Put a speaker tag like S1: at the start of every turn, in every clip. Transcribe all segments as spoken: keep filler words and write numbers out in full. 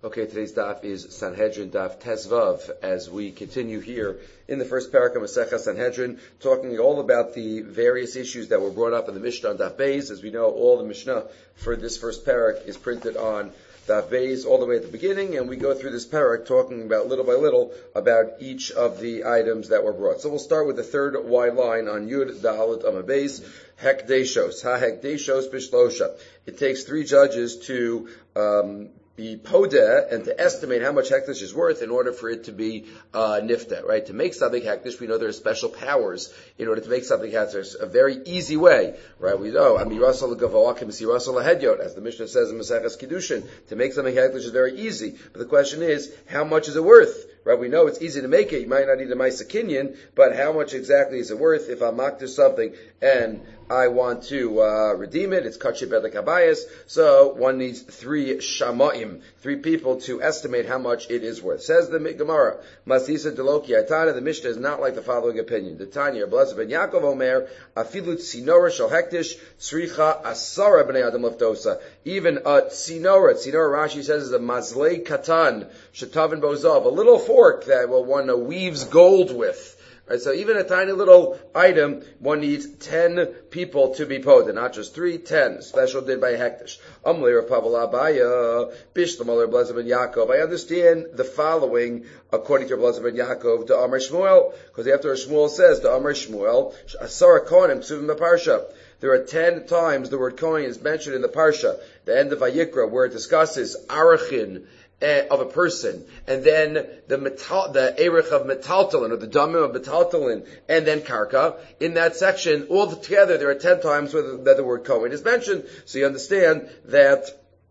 S1: Okay, today's daf is Sanhedrin daf Tezvav, as we continue here in the first parak of Masechah Sanhedrin, talking all about the various issues that were brought up in the Mishnah on daf Beis. As we know, all the Mishnah for this first parak is printed on daf Beis all the way at the beginning, and we go through this parak talking about little by little about each of the items that were brought. So we'll start with the third wide line on Yud Dalet Amud Beis, Hekdeshos, Ha Hekdeshos Bishlosha. It takes three judges to um, be podeh and to estimate how much hekdesh is worth in order for it to be uh, nifta, right? To make something hekdesh, we know there are special powers in order to make something hekdesh. There's a very easy way, right? We know, amirasal gavoakim sirasal hedyot, as the Mishnah says in Maseches Kiddushin, to make something hekdesh is very easy. But the question is, how much is it worth? Right, we know it's easy to make it. You might not need a Maisa Kinyan, but how much exactly is it worth? If I'm makdir something and I want to uh, redeem it, it's Kachi Bedek Habayis, so one needs three Shamaim, three people to estimate how much it is worth. Says the Gemara, Masisa Deloki Aitana, the Mishnah is not like the following opinion. The Tanya, Blazer ben Yaakov Omer, Afilu Tzinora Shal Hektish, Tzricha Asara B'nei Adam Leftosa. Even a Tzinora, Tzinora Rashi says is a Mazlei Katan, Shetavin Bozav, a little fork that well, one uh, weaves gold with. Right, so even a tiny little item, one needs ten people to be poded, not just three, ten. Special did by hektish. Amli Rav Pavla Abaya, Bishlam Aler Blazer ben Yaakov. I understand the following according to Blazer ben Yaakov, to Amar Shmuel, because after Shmuel says to Amar Shmuel, Asara Kohanim Ksuvim Parsha. There are ten times the word Kohen is mentioned in the Parsha, the end of Vayikra, where it discusses Arachin of a person, and then the metal, the erich of metaltalin, or the damim of metaltalin, and then karka. In that section, all together, there are ten times where the, that the word kohen is mentioned. So you understand that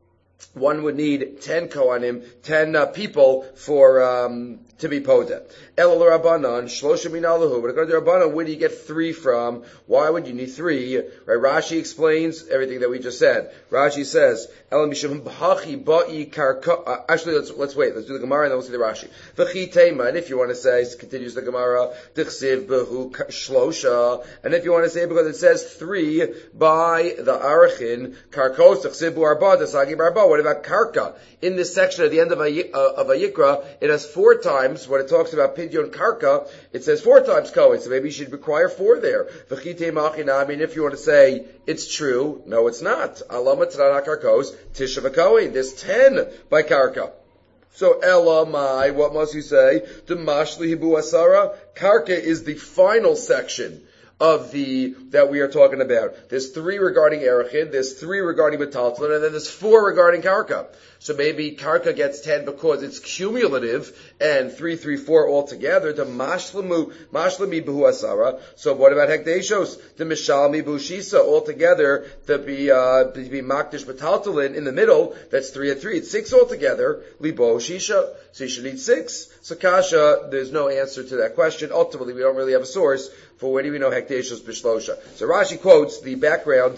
S1: one would need ten kohanim, ten uh, people for um, to be podeh. Elul Rabbanan, Shlosha Minalahu. But according to Rabbanan, where do you get three from? Why would you need three? Right? Rashi explains everything that we just said. Rashi says, El Mishum B'Hachi Ba'i Karka. Uh, actually, let's let's wait. Let's do the Gemara and then we'll see the Rashi. V'Chi Tema. And if you want to say, continues the Gemara, Dichsiv B'Hu Shlosha. And if you want to say because it says three by the Arachin Karkos Dichsiv B'Hu Arba Desagi Barba. What about Karka? In this section at the end of a uh, of a Yikra, it has four times when it talks about Pidyon Karka. It says four times Kohen, so maybe you should require four there. V'chitei machina. I mean, if you want to say it's true, no, it's not. Alama tzrana karkos tisha v'kohen. There's ten by Karka. So elamai, what must you say? The mashli hibu asara. Karka is the final section of the, that we are talking about. There's three regarding Erechid, there's three regarding Metaltalin, and then there's four regarding Karka. So maybe Karka gets ten because it's cumulative, and three, three, four altogether, to Mashlamu, Mashlami Buhu Asara. So what about Hekdeshos? The Mishalmi Buhu Shisa, altogether, to be, uh, to be Makdish Metaltalin in the middle, that's three and three, it's six altogether, Libo Shisha. So you should need six. So Kasha, there's no answer to that question. Ultimately, we don't really have a source for where do we know Hekdeshos Bishlosha. So Rashi quotes the background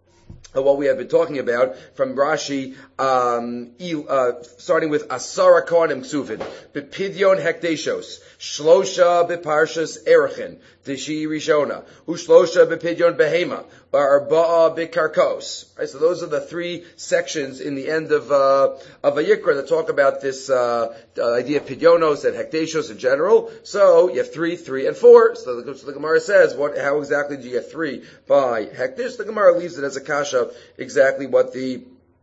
S1: of what we have been talking about from Rashi, um, uh, starting with Asara Kohanim Ksuvin, Bepidyon Hekdeshos, Shlosha Beparshas Erechin, Tishi Rishona, Ushlosha Bepidyon Behema, Arba'a Bekarkos. Right, so those are the three sections in the end of uh, of Vayikra that talk about this uh, idea of Pidyonos and Hekdeshos in general. So you have three, three, and four. So the, so the Gemara says, what? How exactly do you get three by Hekdesh? The Gemara leaves it as a kasha exactly what the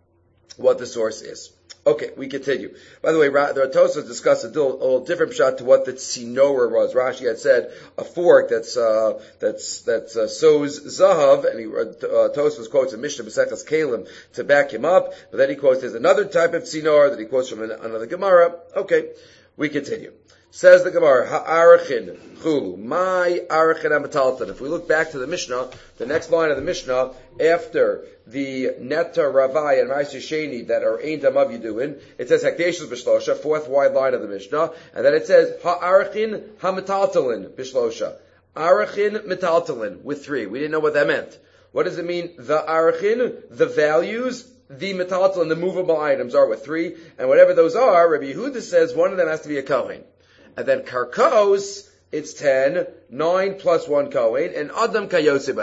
S1: what the source is. Okay, we continue. By the way, the Tosfos discussed a little, a little different shot to what the tzinora was. Rashi had said a fork that's uh, that's that uh, sows zahav, and he, uh, Tosfos quotes a Mishnah B'Seches Kalim to back him up. But then he quotes there's another type of tzinor that he quotes from an, another Gemara. Okay, we continue. Says the Gemara, Ha'arachin chulu, my arachin amataltan. If we look back to the Mishnah, the next line of the Mishnah, after the Neta Ravai and Ma'aser Sheni that are Ein Damav Yiduin, it says Hekdeshos Bishlosha, fourth wide line of the Mishnah, and then it says Ha'arachin ha'metaltalin Bishlosha. Arachin metaltalin, with three. We didn't know what that meant. What does it mean? The arachin, the values, the metaltalin, the movable items are with three, and whatever those are, Rabbi Yehuda says one of them has to be a Kohen. And then Karkos, it's ten, nine plus one Kohen, and Adam Kayose Bahem.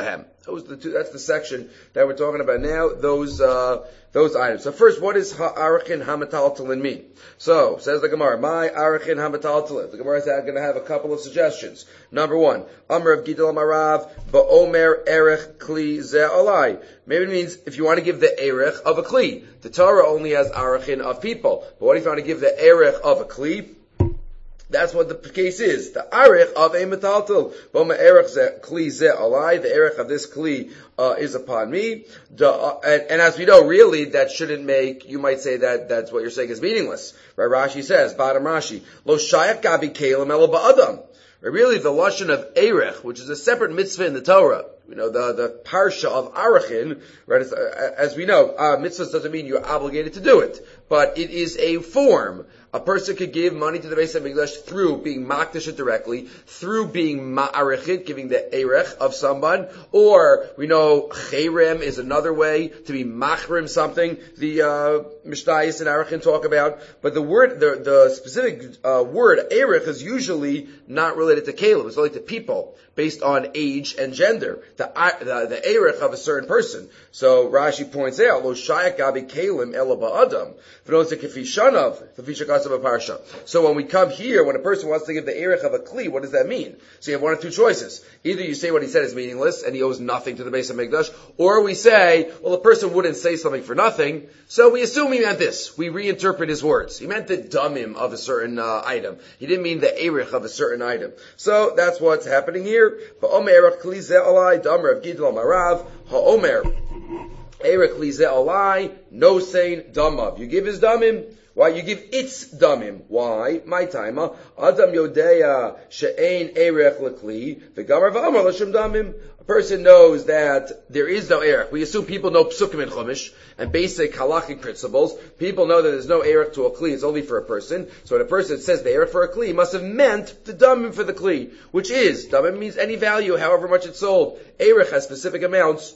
S1: Those the two, that's the section that we're talking about now, those, uh, those items. So first, what does ha'arachin hamataltalin mean? So, says the Gemara, my arachin hamataltalin. The Gemara is going to have a couple of suggestions. Number one, Amr of Gidel Marav, ba'omer erech kli ze'alai. Maybe it means if you want to give the erech of a kli. The Torah only has arachin of people. But what if you want to give the erech of a kli? That's what the case is. The arich of a metaltal. Boma erich ze kli ze alai. The erich of this kli uh, is upon me. The, uh, and, and as we know, really, that shouldn't make. You might say that that's what you're saying is meaningless. Right? Rashi says, bottom Rashi, lo shayak gabi kelim ela ba'adam. Really, the lashon of erich, which is a separate mitzvah in the Torah. You know, the, the parsha of Arachin, right, as we know, uh, mitzvahs doesn't mean you're obligated to do it, but it is a form. A person could give money to the Beis HaMikdash through being makdish directly, through being ma'arechit, giving the erech of someone, or we know cherem is another way to be machrim something, the, uh, Mishnayos and Arachin talk about, but the word, the, the specific, uh, word erech is usually not related to kelim, it's related to people, based on age and gender. The, the, the erech of a certain person. So Rashi points out, lo shayak gabi kelim ela ba'adam. V'nose kefishanav, kefishakasav a parsha. So when we come here, when a person wants to give the erech of a kli, what does that mean? So you have one of two choices. Either you say what he said is meaningless, and he owes nothing to the Beis HaMikdash, or we say, well, a person wouldn't say something for nothing, so we assume he meant this. We reinterpret his words. He meant the damim of a certain uh, item. He didn't mean the erech of a certain item. So that's what's happening here. Ba'omer erech kli ze alai, damar of Gidol Marav, ha'omer erech kli ze alai, no saying damav. You give his damim. Why? You give its damim. Why? My timer. Adam yodeya she'ein erech lekli, v'gamar v'amar l'shem damim. A person knows that there is no erech. We assume people know psukim and chumash and basic halachic principles. People know that there's no erech to a kli. It's only for a person. So when a person says the erech for a kli, he must have meant the damim for the kli, which is, damim means any value, however much it's sold. Erech has specific amounts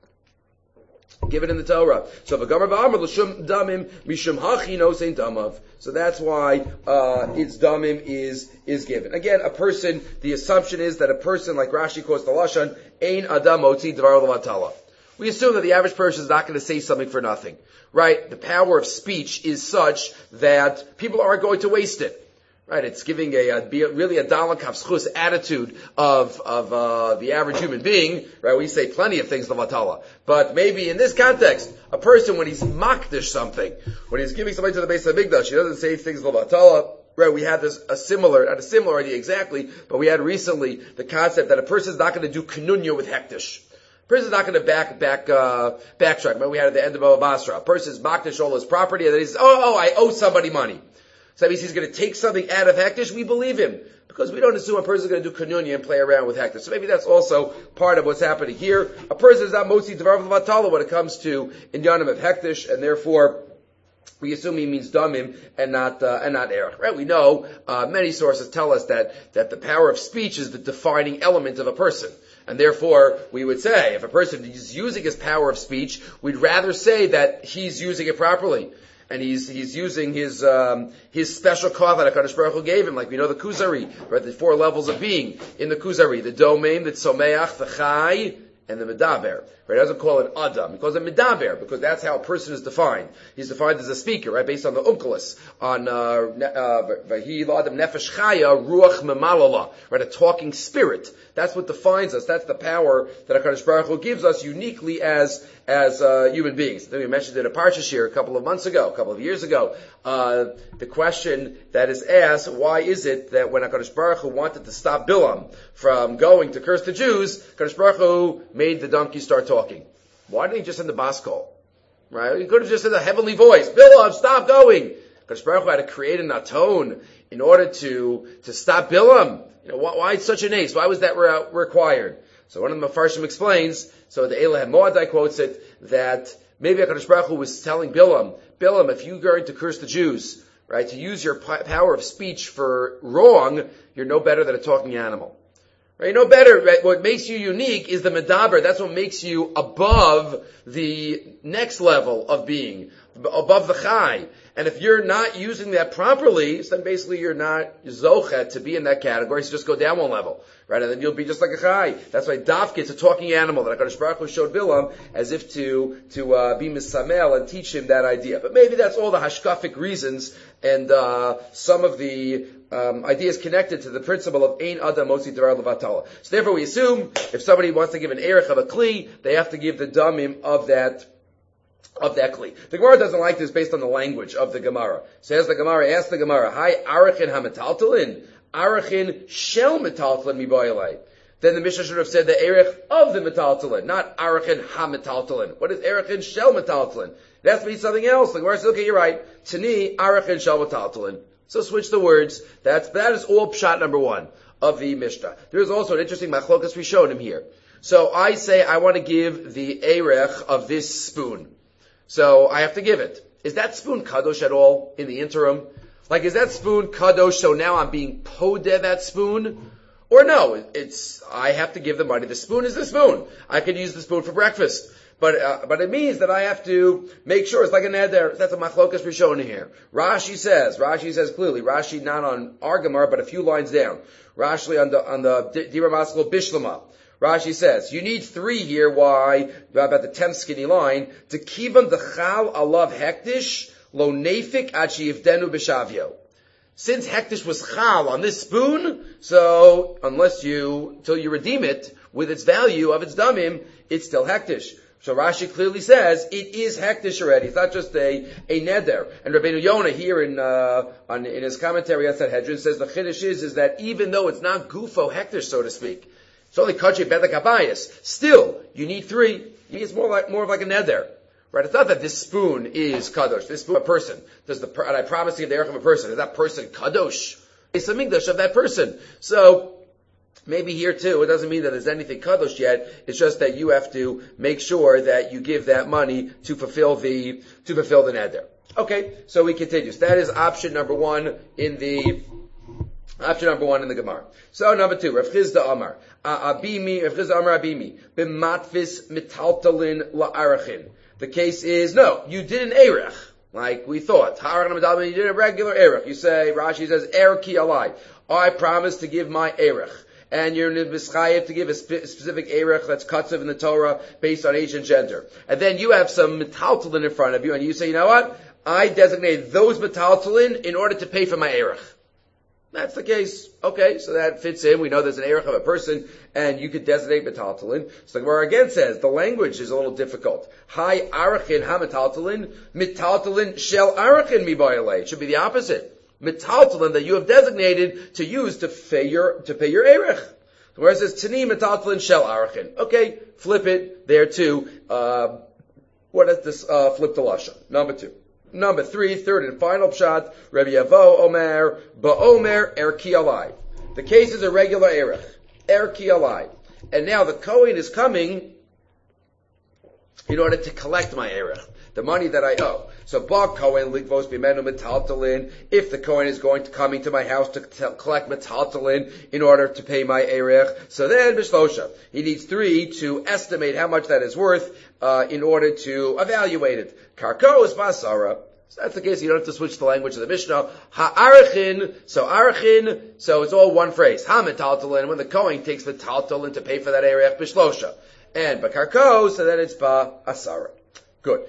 S1: given in the Torah. So v'gamar v'amar l'shum damim mishum hachi no sein damav. So that's why uh its damim is is given. Again, a person. The assumption is that a person, like Rashi quotes the lashon, ein adam motzi dvar levatala. We assume that the average person is not going to say something for nothing, right? The power of speech is such that people aren't going to waste it. Right, it's giving a, a really a dalak havschus attitude of of uh, the average human being. Right, we say plenty of things levatala, but maybe in this context, a person when he's makdish something, when he's giving something to the Beis HaMikdash, he doesn't say things levatala. Right, we had this a similar, not a similar idea exactly, but we had recently the concept that a person is not going to do kenunya with hektish. A person is not going to back back uh, backtrack. Remember we had at the end of Bava Basra, a person is makdish all his property, and then he says, "Oh, oh, I owe somebody money." So that means he's going to take something out of hektish. We believe him because we don't assume a person is going to do kenunya and play around with hektish. So maybe that's also part of what's happening here. A person is not motzi devar v'vatala when it comes to inyanim of hektish, and therefore we assume he means damim and not uh, and not erech. Right? We know uh, many sources tell us that that the power of speech is the defining element of a person. And therefore, we would say, if a person is using his power of speech, we'd rather say that he's using it properly. And he's he's using his um, his special kav that HaKadosh Baruch Hu gave him, like we know the Kuzari, right? The four levels of being in the Kuzari: the domain, the tzomeach, the chai, and the medaber. Right? He doesn't call it adam; he calls it medaber because that's how a person is defined. He's defined as a speaker, right? Based on the umkelis, on vahi l'adam nefesh chaya ruach memalala, right? A talking spirit. That's what defines us. That's the power that HaKadosh Baruch Hu gives us uniquely as as uh, human beings. Then we mentioned it in a parsha here a couple of months ago, a couple of years ago. Uh, the question that is asked: why is it that when HaKadosh Baruch Hu wanted to stop Bilam from going to curse the Jews, HaKadosh Baruch Hu made the donkey start talking? Why didn't he just send the bas kol? Right? He could have just said a heavenly voice, Bilam, stop going. HaKadosh Baruch Hu had to create an aton in order to to stop Bilam. You know, why, why such an ace? Why was that re- required? So one of the Mefarshim explains, so the Elah Moadai quotes it, that maybe HaKadosh Baruch Hu was telling Bilam, Bilam, if you're going to curse the Jews, right, to use your p- power of speech for wrong, you're no better than a talking animal. Right, no better, right? What makes you unique is the medaber. That's what makes you above the next level of being. above the chai. And if you're not using that properly, then basically you're not zochet to be in that category, so just go down one level, right? And then you'll be just like a chai. That's why dafka is a talking animal that HaKadosh Baruch Hu showed Bilam as if to, to, uh, be misamel and teach him that idea. But maybe that's all the hashkafic reasons and, uh, some of the, um, ideas connected to the principle of Ein Adam Motzi Devar Levatala. So therefore we assume if somebody wants to give an erech of a kli, they have to give the damim of that of that kli. The Gemara doesn't like this based on the language of the Gemara. Says the Gemara, ask the Gemara, Hi arachin hamataltalin, arachin shel metaltalin mibayalei. Then the Mishnah should have said the erech of the metaltalin, not arachin hamataltalin. What is arachin shel metaltalin? It has to be something else. The Gemara says, okay, you're right. Tani arachin shel metaltalin. So switch the words. That's, that is all pshat number one of the Mishnah. There is also an interesting machlokas we showed him here. So I say I want to give the erech of this spoon. So I have to give it. Is that spoon kadosh at all in the interim? Like, is that spoon kadosh, so now I'm being podeh that spoon? Or no, it's, I have to give the money. The spoon is the spoon. I could use the spoon for breakfast. But, uh, but it means that I have to make sure it's like a neder. That's a machlokas we're showing here. Rashi says, Rashi says clearly, Rashi not on our Gemara, but a few lines down. Rashi on the, on the Dira Maskal Bishlama. Rashi says, you need three here, why, about the tenth skinny line, to kivan the chal alav hektish, lo nefik achi yivdenu b'shavyo. Since hektish was chal on this spoon, so unless you, till you redeem it with its value of its damim, it's still hektish. So Rashi clearly says it is hektish already. It's not just a, a neder. And Rabbeinu Yonah here in, uh, on, in his commentary on Sanhedrin says the chiddush is, is that even though it's not gufo hektish, so to speak, it's only kachi bedek habayis. Still, you need three. It's more like more of like a neder, right? It's not that this spoon is kadosh. This spoon, a person. Does the and I promise to give the erech of a person. Is that person kadosh? It's a migdash of that person. So maybe here too, it doesn't mean that there's anything kadosh yet. It's just that you have to make sure that you give that money to fulfill the to fulfill the neder. Okay, so we continue. So that is option number one in the. Option number one in the Gemara. So number two, Rav Chizda Amar, Abimi, Rav Chizda Amar Abimi, b'matfis mitaltalin la'arachin. The case is, no, you did an erech, like we thought. You did a regular erech. You say, Rashi says, erki alai. I promise to give my erech. And you're mischayev to give a spe- specific erech that's katzav in the Torah based on age and gender. And then you have some metaltalin in front of you, and you say, you know what? I designated those metaltalin in order to pay for my erech. That's the case. Okay, so that fits in. We know there's an erech of a person, and you could designate metaltalin. So the Gemara again says the language is a little difficult. Hi arachin ha metaltalin, metaltalin shel arachin mi bayalei. It should be the opposite. Metaltalin that you have designated to use to pay your to pay your erech. Where it says tani metaltalin shel arachin. Okay, flip it there too. Uh, what is this? Uh, flip the lashon. Number two. Number three, third and final pshat, Rabbi Yavo Omer, Ba'omer Erki Alai. The case is a regular erech, Erki Alai. And now the Kohen is coming in order to collect my erech, the money that I owe. So Ba Kohen Ligvos Bimenu Metaltalin, if the Kohen is going to coming to my house to t- collect Metaltalin in order to pay my erech, so then Bishlosha, he needs three to estimate how much that is worth, uh, in order to evaluate it. Karko is Basara. So that's the case. You don't have to switch the language of the Mishnah. Ha'arachin. So arachin. So it's all one phrase. Ha metaltalin. When the Kohen takes metaltalin to pay for that erech bishlosha. And bakarko. So then it's ba asara. Good.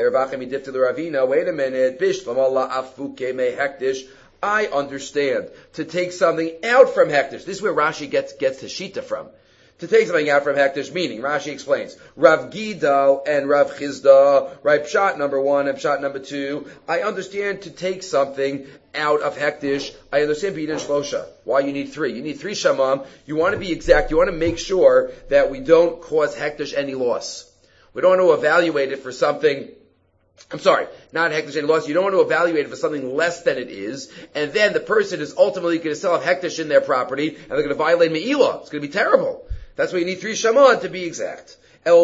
S1: Wait a minute. Bishlam afuke me hektish. I understand. To take something out from hektish. This is where Rashi gets gets his shita from. To take something out from hektish, meaning, Rashi explains, Rav Gidal and Rav Chizda, right, pshat number one and pshat number two, I understand to take something out of hektish, I understand b'idin shlosha. Why you need three? You need three shamam. You want to be exact. You want to make sure that we don't cause hektish any loss. We don't want to evaluate it for something, I'm sorry, not hektish any loss. You don't want to evaluate it for something less than it is, and then the person is ultimately going to sell a hektish in their property, and they're going to violate me'ilah. It's going to be terrible. That's why you need three shaman to be exact. But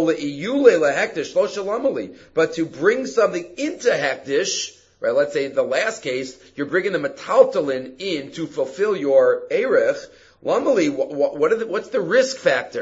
S1: to bring something into hektish, right? Let's say the last case, you're bringing the metaltalin in to fulfill your erech. Lamali, what, what are the, what's the risk factor?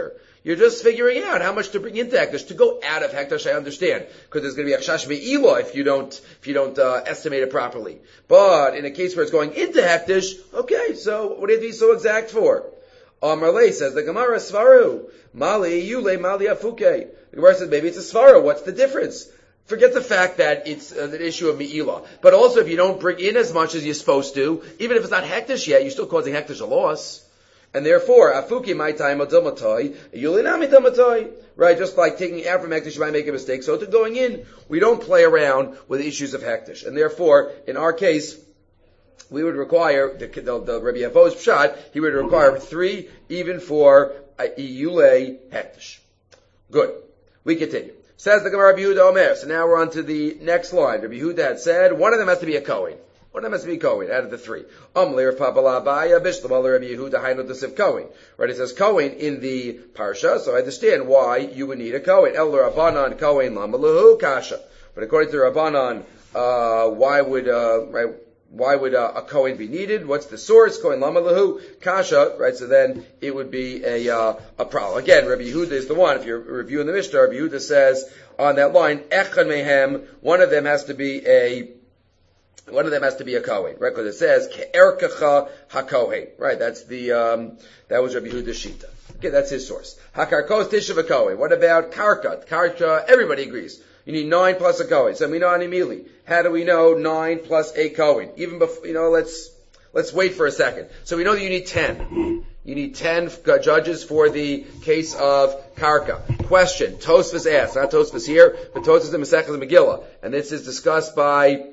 S1: You're just figuring out how much to bring into hektish. To go out of hektish, I understand, because there's going to be a chash me'ilah if you don't if you don't uh, estimate it properly. But in a case where it's going into hektish, okay, so what do you have to be so exact for? Amarle says the Gemara Svaru Mali Yule Mali Afuke. The Gemara says maybe it's a Svara. What's the difference? Forget the fact that it's uh, the issue of Me'ilah. But also if you don't bring in as much as you're supposed to, even if it's not hektish yet, you're still causing hektish a loss. And therefore, Afuki my time Adamatai, Yulinami Damatai. Right, just like taking out from hektish, you might make a mistake. So to going in, we don't play around with issues of hektish. And therefore, in our case, we would require, the, the, the Rabbi Yavo's pshat, he would require three, even for a Iyule hektish. Good. We continue. Says the Gemara Rabbi Yehuda Omer. So now we're on to the next line. Rabbi Yehuda had said, one of them has to be a Kohen. One of them has to be a Kohen, out of the three. Amli Rav Papa Abaya, Bishlam Rabbi Yehuda Hainu Desiv Kohen. Right, it says Kohen in the Parsha, so I understand why you would need a Kohen. El Rabbanan Kohen Lamalahu Kasha. But according to Rabbanan, uh, why would, uh, right, why would uh, a Kohen be needed? What's the source? Kohen Lamalahu Kasha, right, so then it would be a, uh, a problem. Again, Rabbi Yehuda is the one. If you're reviewing the Mishnah, Rabbi Yehuda says on that line, Echad Mehem, one of them has to be a One of them has to be a Kohen, right? Because it says Ke'erkacha HaKohen, right? That's the um, that was Rabbi Yehuda's Shita. Okay, that's his source. Hakarkos Tishav HaKohen. What about Karka? Karka, everybody agrees. You need nine plus a Kohen. So we know Animili. How do we know nine plus a Kohen? Even before, you know, let's let's wait for a second. So we know that you need ten. You need ten judges for the case of Karka. Question: Tosfos asks, not Tosfos here, but Tosfos in Masechtas Megillah, and this is discussed by.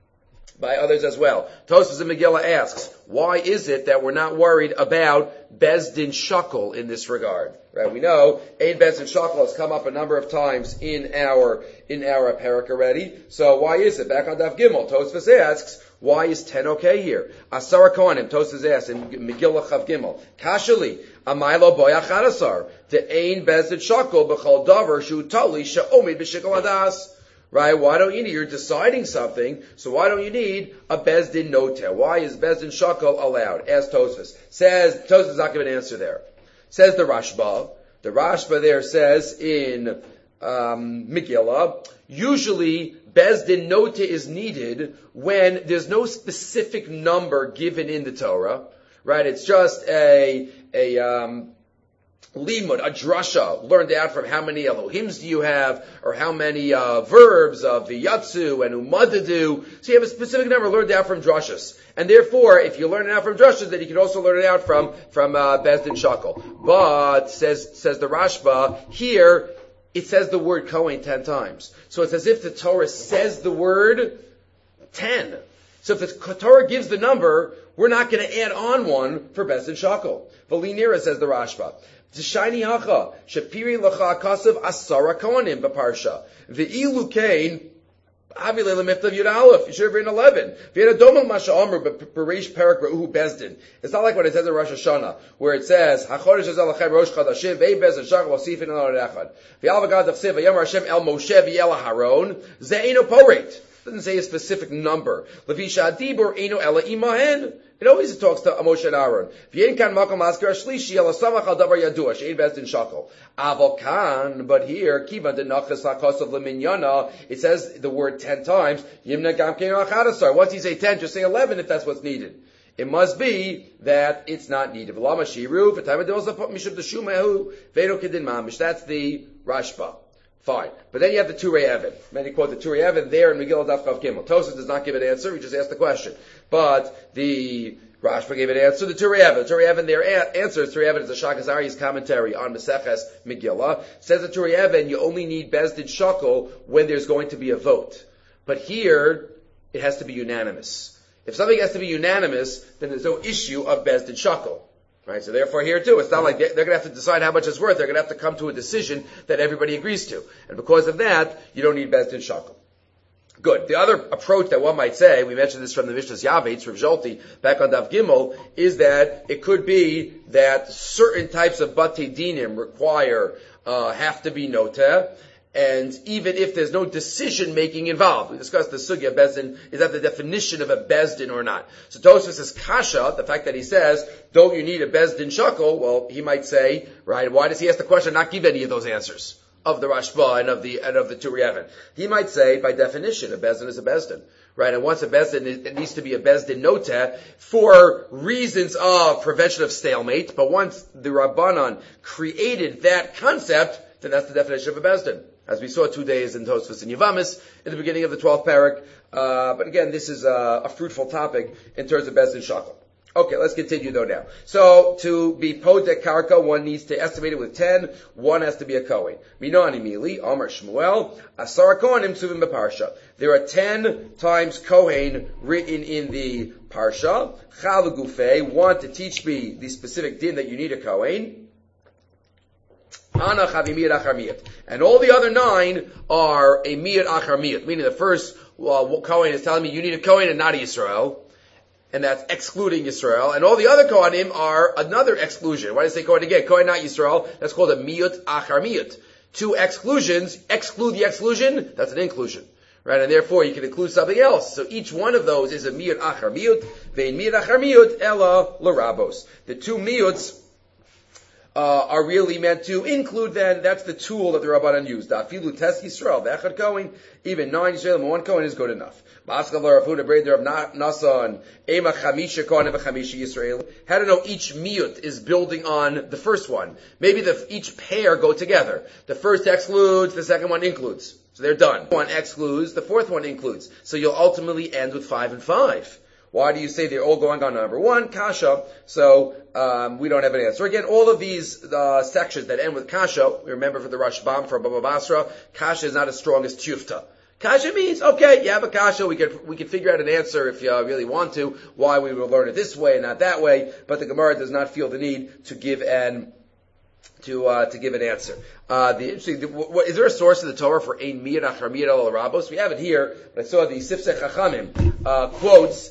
S1: by others as well. Tosfos in Megillah asks, why is it that we're not worried about Bezdin Shakel in this regard? Right? We know Ein Bezdin Shakel has come up a number of times in our in our parak already. So why is it? Back on Daf Gimel, Tosfos asks, why is ten okay here? Asara Kohanim, Tosfos asks in Megillah Chav Gimel, Kashali, Amaylo Boyach Hadasar, to Ein Bezdin Shakel b'chol davar shu tali she'omid b'shikol hadas. Right? Why don't you need, you're deciding something, so why don't you need a Bezdin Noteh? Why is Bezdin Shakel allowed? Ask Tosfos. Says, Tosfos is not giving an answer there. Says the Rashba. The Rashba there says in um, Megillah, usually Bezdin Noteh is needed when there's no specific number given in the Torah. Right? It's just a, a, um, limud, a drasha, learned out from how many Elohims do you have, or how many uh, verbs of v'yatsu and umadadu. So you have a specific number learned out from drashas. And therefore, if you learn it out from drashas, then you can also learn it out from, from uh, Bezdin Shakel. But, says, says the Rashba, here, it says the word Kohen ten times. So it's as if the Torah says the word ten. So if the Torah gives the number, we're not going to add on one for Bezdin Shakel. Valinira, says the Rashba. Shiny hacha shapiri lacha kasav asara kohanim b'parsha ve'ilu kain avile lemiftav yud aleph. You should have written eleven. V'yada domel masha amru b'pereish perak ra'uhu bezdin. It's not like what it says in Rosh Hashanah, where it says hachodesh hazel lachem rosh chadashim ve'i bezdin shachal osifin al echad v'yal v'gad d'chsev v'yamar Hashem el Moshe v'yel Haron ze'eno poreit. It doesn't say a specific number. Levisha adibur eno ela imahen. It always talks to Moshe and Aaron. But here, it says the word ten times. Once you say ten, just say eleven if that's what's needed. It must be that it's not needed. That's the Rashba. Fine. But then you have the Turei Evan. Many quote the Turei Evan there in Megillah Daf Chav Gimel. Tosfos does not give an answer, he just asked the question. But the Rashba gave an answer. The Turei Evan. The Turei Evan there a- answers. Turei Evan is a Shakazari's commentary on Maseches Megillah. Says the Turei Evan, you only need Bezdin Shakel when there's going to be a vote. But here, it has to be unanimous. If something has to be unanimous, then there's no issue of Bezdin Shakel. Right, so therefore here too, it's not like they're, they're going to have to decide how much it's worth. They're going to have to come to a decision that everybody agrees to. And because of that, you don't need Bezdin Shakel. Good. The other approach that one might say, we mentioned this from the Mishnah's Yavetz, Rav Zolti, back on Daf Gimel, is that it could be that certain types of Batei Dinim require, uh, have to be Noteh, And even if there's no decision-making involved, we discussed the sugya of Bezdin, is that the definition of a Bezdin or not? So Tosfos says kasha, the fact that he says, don't you need a Bezdin shakel? Well, he might say, right, why does he ask the question and not give any of those answers of the Rashba and of the, and of the Turi Even? He might say, by definition, a Bezdin is a Bezdin. Right, and once a Bezdin, it needs to be a Bezdin noteh for reasons of prevention of stalemate, but once the Rabbanan created that concept, then that's the definition of a Bezdin. As we saw two days in Tosfos and Yavamis, in the beginning of the twelfth parak. Uh, but again, this is a, a fruitful topic in terms of Bezdin Shakel. Okay, let's continue though now. So, to be podek karka, one needs to estimate it with ten. One has to be a Kohen. Minani mili, Amar Shmuel, Asara Kohanim Tzuvim beParsha. There are ten times Kohen written in the Parsha. Chal Gufei, one to teach me the specific din that you need a Kohen. Ana Chavimiyat Achar Miyat. And all the other nine are a Miyat Achar Miyat. Meaning the first well, Kohen is telling me you need a Kohen and not a Yisrael. And that's excluding Yisrael. And all the other Kohanim are another exclusion. Why do I say Kohen again? Kohen, not Yisrael. That's called a miyut achar miyut. Two exclusions, exclude the exclusion, that's an inclusion. Right? And therefore you can include something else. So each one of those is a miyut achar miyut. Vein miyut achar miyut, ella l'rabos. The two miyuts Uh, are really meant to include then, that's the tool that the Rabbanan used. Afilu tes Yisrael, the Echad Kohen, even nine Yisrael and one Kohen is good enough. Ma'askav l'Rav Huda Breder of Nasan, Ema Chamisha Kohen and Chamisha Yisrael. How to know each miyut is building on the first one. Maybe the, each pair go together. The first excludes, the second one includes. So they're done. One excludes, the fourth one includes. So you'll ultimately end with five and five. Why do you say they're all going on number one? Kasha. So, um, we don't have an answer. Again, all of these, uh, sections that end with Kasha, remember for the Rashbam, for Baba Basra, Kasha is not as strong as Tufta. Kasha means, okay, you have a Kasha, we could, we could figure out an answer if you really want to, why we will learn it this way and not that way, but the Gemara does not feel the need to give an, to, uh, to give an answer. Uh, the interesting, the, what, is there a source in the Torah for Ein Miyad Achar Miyad Al Rabos? We have it here, but I saw the Sifsei Chachamim, uh, quotes,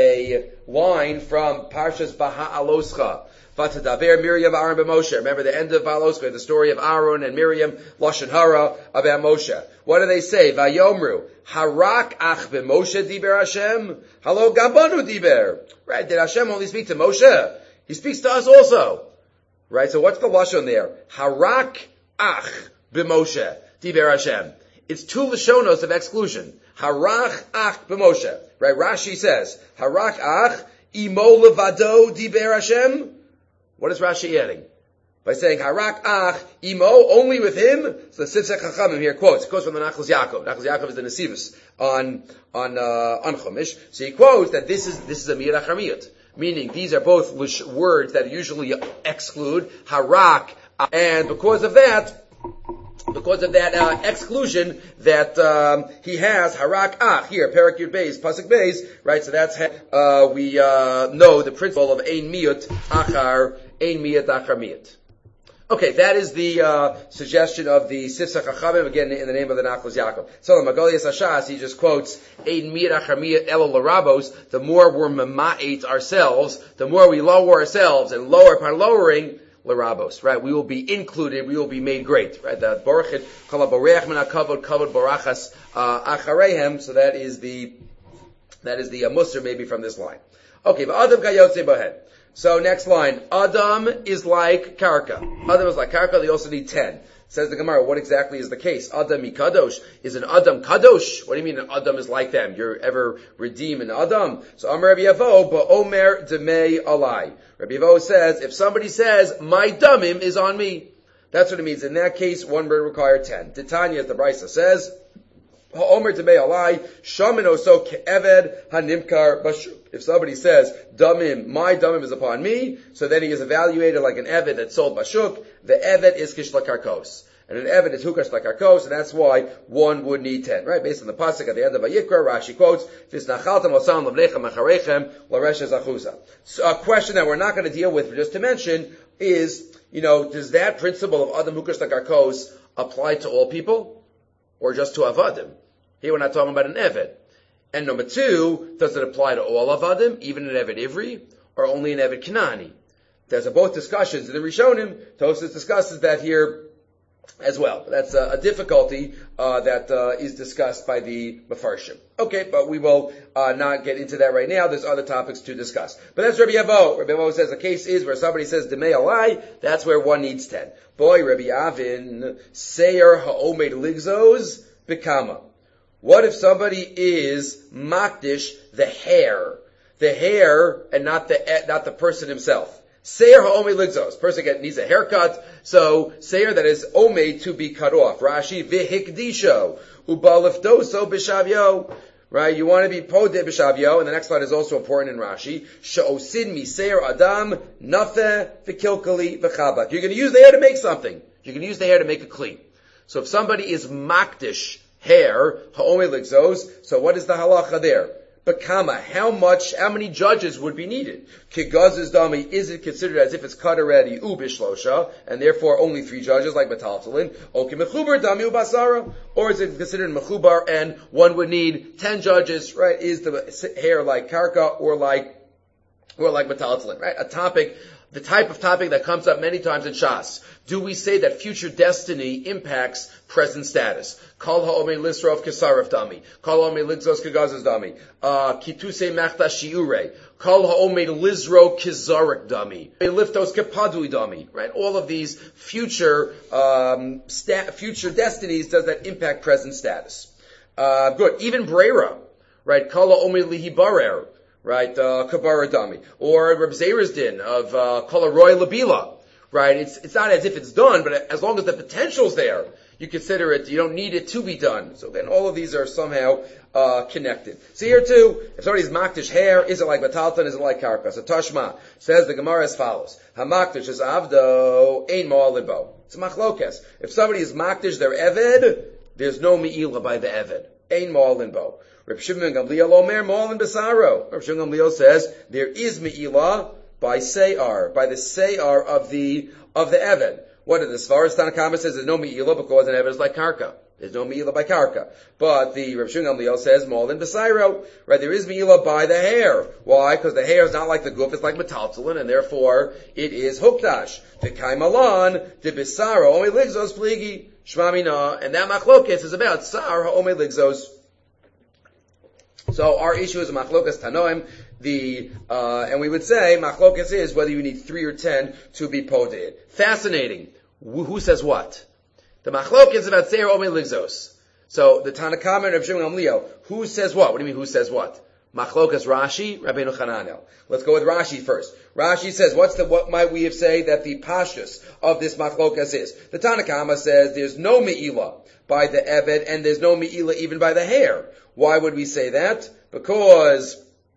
S1: a line from Parshas Baha'aloscha. Vatadaber Miriam Aaron b'Moshe. Remember the end of Baha'aloscha, the story of Aaron and Miriam, Lashon Hara, about Moshe. What do they say? Vayomru, Harak ach b'Moshe diber Hashem, halo gambanu diber. Right, did Hashem only speak to Moshe? He speaks to us also. Right, so what's the Lashon there? Harak ach b'Moshe diber Hashem. It's two Lashonos of exclusion. Harach ach b'Moshe. Right, Rashi says, Harach ach imo levado diber Hashem. What is Rashi adding? By saying Harach ach imo, only with him. So the Sifsei Chachamim here quotes, it quotes from the Nachlas Yaakov. Nachlas Yaakov is the Nesivus on, on, uh, on Chumash. So he quotes that this is, this is a miyat achar miyat. Meaning, these are both words that usually exclude Harach, and because of that, Because of that uh, exclusion that um, he has, harak ach, here, parak yud beis, pasuk beis, right? So that's how uh, we uh, know the principle of ein miyut achar, ein miyut achar miyut. Okay, that is the uh, suggestion of the Sifsei Chachamim, again in the name of the Nachlas Yaakov. So the Magalias Hashas, he just quotes, ein miyut achar miyut elo l'rabos, the more we're mama'et ourselves, the more we lower ourselves, and lower upon lowering, L'rabos, right? We will be included. We will be made great, right? The Baruch Kol Bareach Min HaKavod Kavod Barachas Achareihem. So that is the that is the uh, Musar maybe from this line. Okay, but Adam Kayotze Bahed. So next line, Adam is like Karka. Adam is like Karka. They also need ten. Says the Gemara, what exactly is the case? Adam Kadosh. Is an Adam Kadosh? What do you mean an Adam is like them? You're ever redeem an Adam? So Amar Rabbi Yavo, Ba'omer Demei Alai. Rabbi Yavo says, if somebody says, my damim is on me, that's what it means. In that case, one would require ten. Titania, as the Brisa says, Ha'omer Demei Alai, Shamin Oso Ke'eved Hanimkar Bashuk. If somebody says, damim, my damim is upon me, so then he is evaluated like an eved that's sold bashuk. The eved is kishla karkos. And an eved is hukash karkos, and that's why one would need ten. Right? Based on the pasuk at the end of Vayikra, Rashi quotes, Visnachaltem osam levnechem acharechem, laresh zachuza. So a question that we're not going to deal with, just to mention, is, you know, does that principle of adam hukash karkos apply to all people? Or just to avadim? Here we're not talking about an eved. And number two, does it apply to all avadim, even an Eved Ivri, or only an Eved Kanani? There's a both discussions in the Rishonim. Tosfos discusses that here as well. That's a, a difficulty uh, that uh, is discussed by the Mefarshim. Okay, but we will uh, not get into that right now. There's other topics to discuss. But that's Rabbi Avo. Rabbi Avo says the case is where somebody says Demei Alai, that's where one needs ten. Boy, Rabbi Avin, Seir Ha'omed Ligzos B'kama. What if somebody is makdish the hair, the hair, and not the not the person himself? Seir ha'omei ligzos. Person get, needs a haircut, so seir that is omei to be cut off. Rashi v'hikdisho ubalifdoso b'shavyo. Right, you want to be podeh b'shavyo, and the next line is also important in Rashi. She'osin mi seir adam nafe v'kilkali v'chabak. You're going to use the hair to make something. You're going to use the hair to make a kli. So if somebody is makdish hair ha'omei ligzos, so what is the halacha there? Bekama, how much, how many judges would be needed? Kigaz's dami, is it considered as if it's cut already, ubishlosha, and therefore only three judges like metaltalin? Okay, mechubar dami ubasara, or is it considered mechubar and one would need ten judges? Right? Is the hair like karka or like or like metaltalin? Right? A topic. The type of topic that comes up many times in Shas. Do we say that future destiny impacts present status? Kol ha'omei lisrov kesaref dami. Kol ha'omei ligzos kegazos dami. Kituse machta shiure. Kol ha'omei lizro kizarek dami. Liftos kepadui dami. Right? All of these future, um, sta- future destinies, does that impact present status? Uh, good. Even Brera. Right? Kol ha'omei lihibarer. Right, uh, Kabara Dami. Or Reb Zera's din of, uh, Kolaroy Labila. Right, it's, it's not as if it's done, but as long as the potential's there, you consider it, you don't need it to be done. So then all of these are somehow, uh, connected. So here too, if somebody's makdish hair, is it like Batalton, is it like Karka? So Tashma says the Gemara as follows. Hamakdish is avdo, ein mo'alibo. It's a machlokes. If somebody is makdish their eved, there's no me'ila by the eved. Ein mo'alimbo. Reb Shimon Gamliel Omer Mo'alin Besaro. Reb Shimon Gamliel says there is me'ilah by Seyar, by the Seyar of the of the Eved. What is this? Svaras Tanakama says there's no me'ilah because an Eved is like Karka. There's no me'ilah by Karka. But the Reb Shimon Gamliel says Mo'alin Besaro. Right, there is me'ilah by the hair. Why? Because the hair is not like the guf, it's like metaltalin, and therefore it is hukdash. The Kaimalan, the Besaro, Omei Ligzos Pligi, Shmamina, and that machlokes is about Sar Omei Ligzos. So our issue is machlokas tanoim, the, uh, and we would say machlokas is whether you need three or ten to be poded. Fascinating. Who, who says what? The machlokas is about seir omei ligzos. So the Tanakama and Reb Shimon Gamliel, who says what? What do you mean who says what? Machlokas Rashi, Rabbeinu Chananel. Let's go with Rashi first. Rashi says, what's the, what might we have say that the pashtus of this machlokas is? The Tanakama says there's no me'ilah by the eved and there's no me'ilah even by the hair. Why would we say that? Because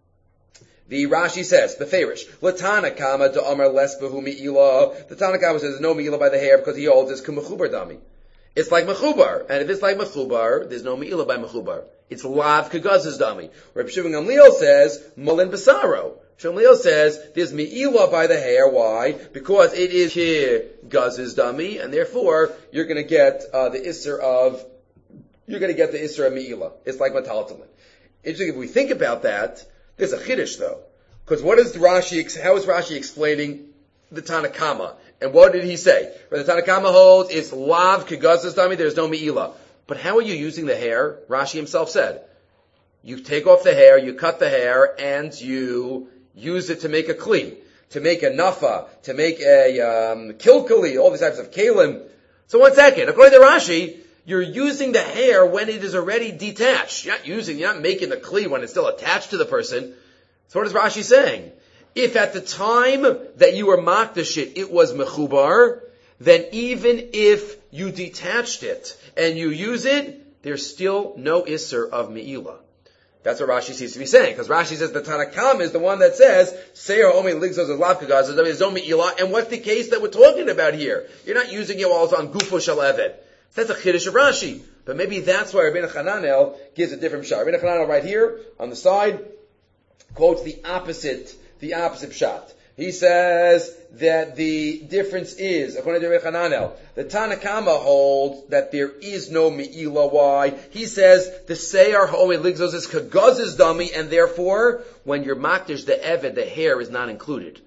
S1: the Rashi says, the Farish, L'Tanakama d'Amar les behu me'ilah. The Tanakama says there's no me'ilah by the hair because he holds it's k'mechubar dami. It's like mechubar, and if it's like mechubar, there's no me'ilah by mechubar. It's lav kagaz's dami. Reb Shimon Gamliel says molin besaro. Shimon Gamliel says there's me'ilah by the hair. Why? Because it is kagaz's dami, and therefore you're going to get uh, the isser of you're going to get the isser of me'ilah. It's like metaltalin. Interesting. If we think about that, there's a chiddush though, because what is Rashi? How is Rashi explaining the Tanakama? And what did he say? Where the Tanakama holds, it's lav kagazas dami, there's no me'ilah. But how are you using the hair? Rashi himself said, you take off the hair, you cut the hair, and you use it to make a kli, to make a nafa, to make a um, kilkali, all these types of kalim. So one second, according to Rashi, you're using the hair when it is already detached. You're not using, you're not making the kli when it's still attached to the person. So what is Rashi saying? If at the time that you were makdash it, it was mechubar, then even if you detached it and you use it, there's still no isser of me'ilah. That's what Rashi seems to be saying, because Rashi says the Tanakam is the one that says, Seir Omi Ligzos is Lav Kagaz, there's no me'ilah, and what's the case that we're talking about here? You're not using it while it's on Gufo Shel Eved. That's a chiddush of Rashi. But maybe that's why Rabbeinu Chananel gives a different shot. Rabbeinu Chananel right here, on the side, quotes the opposite The opposite shot. He says that the difference is, according to Rabbi Hananel, the Tanakama holds that there is no me'ilah. Why? He says the Seyar Ha'omei Ligzos is Kagaz's dummy, and therefore, when you're makdish the Eved, the hair is not included.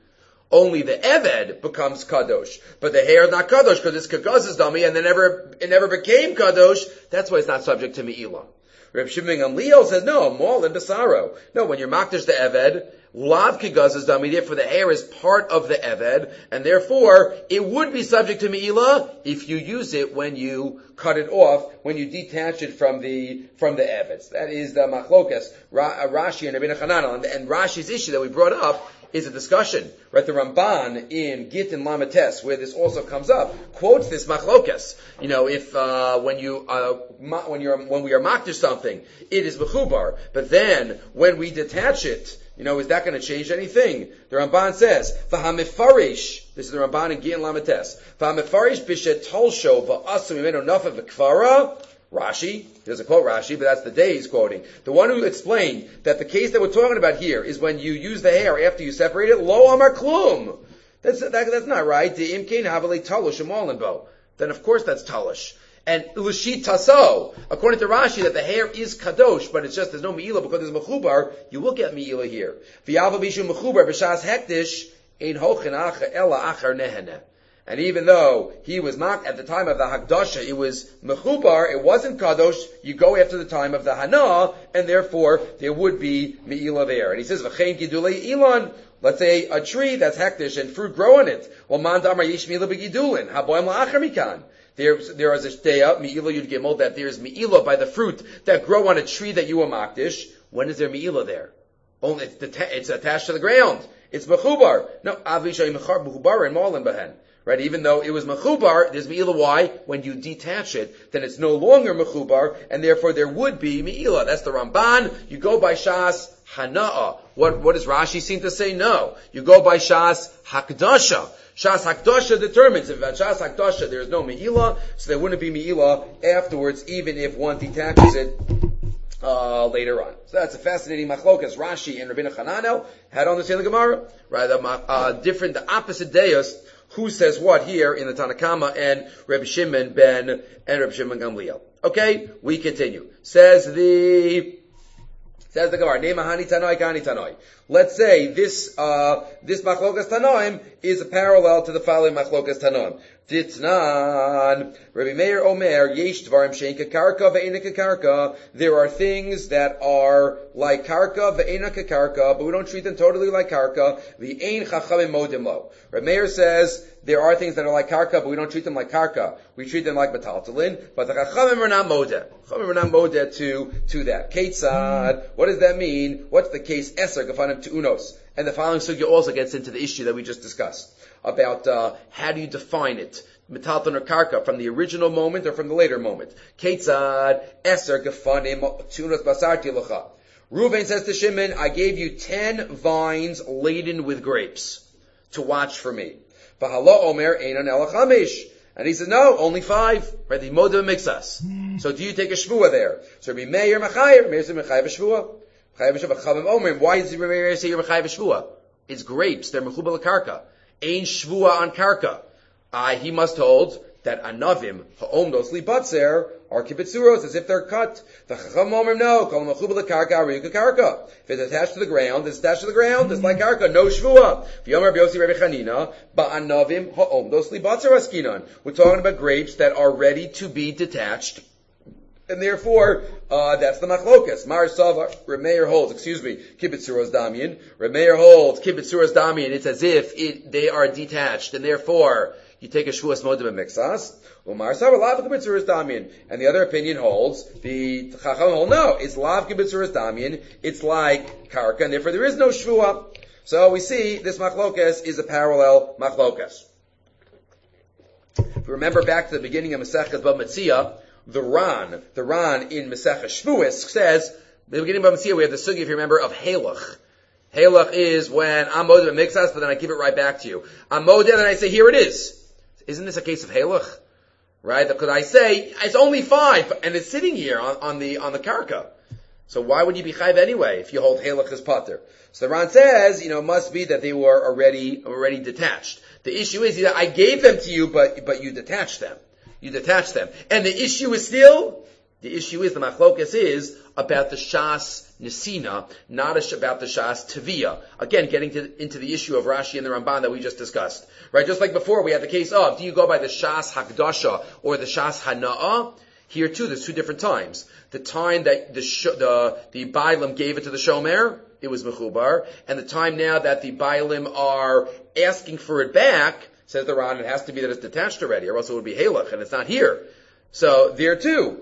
S1: Only the Eved becomes Kadosh. But the hair is not Kadosh because it's Kagaz's dummy and it never, it never became Kadosh. That's why it's not subject to Me'ilah. Reb Shimon Gamliel says, no, Mol and Basaro. No, when you're Makdash the Eved, Lav Kagaz's dummy, therefore the hair is part of the Eved, and therefore it would be subject to Me'ilah if you use it when you cut it off, when you detach it from the, from the Eved. That is the Machlokas, Rashi and Rabbeinu Hanan. And Rashi's issue that we brought up is a discussion, right? The Ramban in Git and Lamates, where this also comes up, quotes this machlokas. You know, if uh, when you uh, ma- when you're when we are makdish something, it is mechubar, but then when we detach it, you know, is that going to change anything? The Ramban says, "V'hamifarish." This is the Ramban in Git and Lamates. "V'hamifarish b'shet tolsho v'asu mimenu nafa v'kfara." Rashi, he doesn't quote Rashi, but that's the day he's quoting. The one who explained that the case that we're talking about here is when you use the hair after you separate it, lo amar klum. That's, that, that's not right. The imkein havale talush amolinbo. Then of course that's talush. And l'shit taso, according to Rashi, that the hair is kadosh, but it's just there's no me'ilah because there's mechubar, you will get me'ilah here. V'yava bishu mechubar b'shas hektish, ein hochin acha ela achar neheneh. And even though he was not at the time of the Hakdasha, it was Mechubar, it wasn't Kadosh, you go after the time of the Hana, and therefore there would be Me'ilah there. And he says, V'chein gidulei ilan, let's say a tree that's hektish and fruit grow in it. Well, man damar yish me'ilah b'gidulin, haboim la'achar mikan. There, there is a shteya, Me'ilah Yud Gimel, that there's Me'ilah by the fruit that grow on a tree that you are makdish. When is there Me'ilah there? Only, it's, det- it's attached to the ground. It's Mechubar. No, Avishay Mechar Mechubar and Malin Behen. Right, even though it was mechubar, there's me'ilah. Why? When you detach it, then it's no longer mechubar, and therefore there would be me'ilah. That's the Ramban. You go by Shas Hana'a. What, what does Rashi seem to say? No. You go by Shas Hakdasha. Shas Hakdasha determines if at Shas Hakdasha there is no me'ilah, so there wouldn't be me'ilah afterwards, even if one detaches it Uh, later on. So that's a fascinating machlokas. Rashi and Rabbeinu Hananel had on the Seder Gemara, right? Uh, different, the opposite deus. Who says what here in the Tanakama and Rabbi Shimon ben and Rabbi Shimon Gamliel? Okay, we continue. Says the says the Gemara. Neimahani Tanoi Kani Tanoi. Let's say this uh this machlokas Tanoim is a parallel to the following machlokas Tanoim. Titnan, Rabbi Meir Omer, Yesh Dvarim Shein Kakarka Ve'ena Kakarka. There are things that are like Karka Ve'ena Kakarka, but we don't treat them totally like Karka. Ve'ein Chachamim Modim Lo. Rabbi Meir says there are things that are like Karka, but we don't treat them like Karka. We treat them like Metaltalin, but the Chachamim are not Modeh. Chachamim are not Modeh to, to that. Ketzad, what does that mean? What's the case? Eser Gefanim Tu'unos. And the following sugya also gets into the issue that we just discussed about uh, how do you define it, metalton or karka, from the original moment or from the later moment. Ketzad eser gefanim tunas basarti lecha. Reuven says to Shimon, I gave you ten vines laden with grapes to watch for me. V'hala omer einan ela chamish. And he said, no, only five. Right? The moda makes us. So do you take a shvua there? So Rabbi Meir Mechayer, Meir said Mechayer v'shvua. Mechayer v'shvua, Chavim omer. Why does Rabbi Meir say you're Mechayer v'shvua? It's grapes. They're mechubal karka. Ein shvua on karka. Uh, he must hold that anavim ha'omdos libatzer are kibitzuros as if they're cut. The chacham omer no, kol mechubal karka ariyuka karka. If it's attached to the ground, it's attached to the ground. It's like karka, no shvua. V'yomer b'yosi Rebbe Chanina ba'anavim ha'omdos libatzer askinan. We're talking about grapes that are ready to be detached. And therefore, uh, that's the machlokas. Mar Savar, Remeir holds, excuse me, Kibitzuros Damian. Remeir holds Kibitzuros Damian. It's as if it, they are detached, and therefore, you take a Shvuas Modim and Mixas. Umar Savar, Lav Kibitzuros Damian. And the other opinion holds, the Chacham hold, no, it's Lav Kibitzuros Damian. It's like Karka, and therefore there is no Shvua. So we see this machlokas is a parallel machlokas. If we remember back to the beginning of Masechtas Bava Metzia, The Ran, the Ran in Masechah Shvuas says, the beginning of Masechah we have the sugi, if you remember, of Halach. Halach is when I'm modeh and mixas, but then I give it right back to you. I'm modeh and then I say, here it is. Isn't this a case of Halach? Right? Because I say, it's only five, and it's sitting here on, on the, on the karka. So why would you be chayv anyway if you hold Halach as pater? So the Ran says, you know, it must be that they were already, already detached. The issue is that I gave them to you, but, but you detached them. You detach them. And the issue is still, the issue is, the machlokas is, about the Shas Nesina, not about the Shas Teviyah. Again, getting to, into the issue of Rashi and the Ramban that we just discussed. Right? Just like before, we had the case of, do you go by the Shas Hakdasha or the Shas Hana'ah? Here too, there's two different times. The time that the the, the Bailim gave it to the Shomer, it was Mechubar, and the time now that the Bailim are asking for it back, says the Ran, it has to be that it's detached already, or else it would be Halach, and it's not here. So, there too,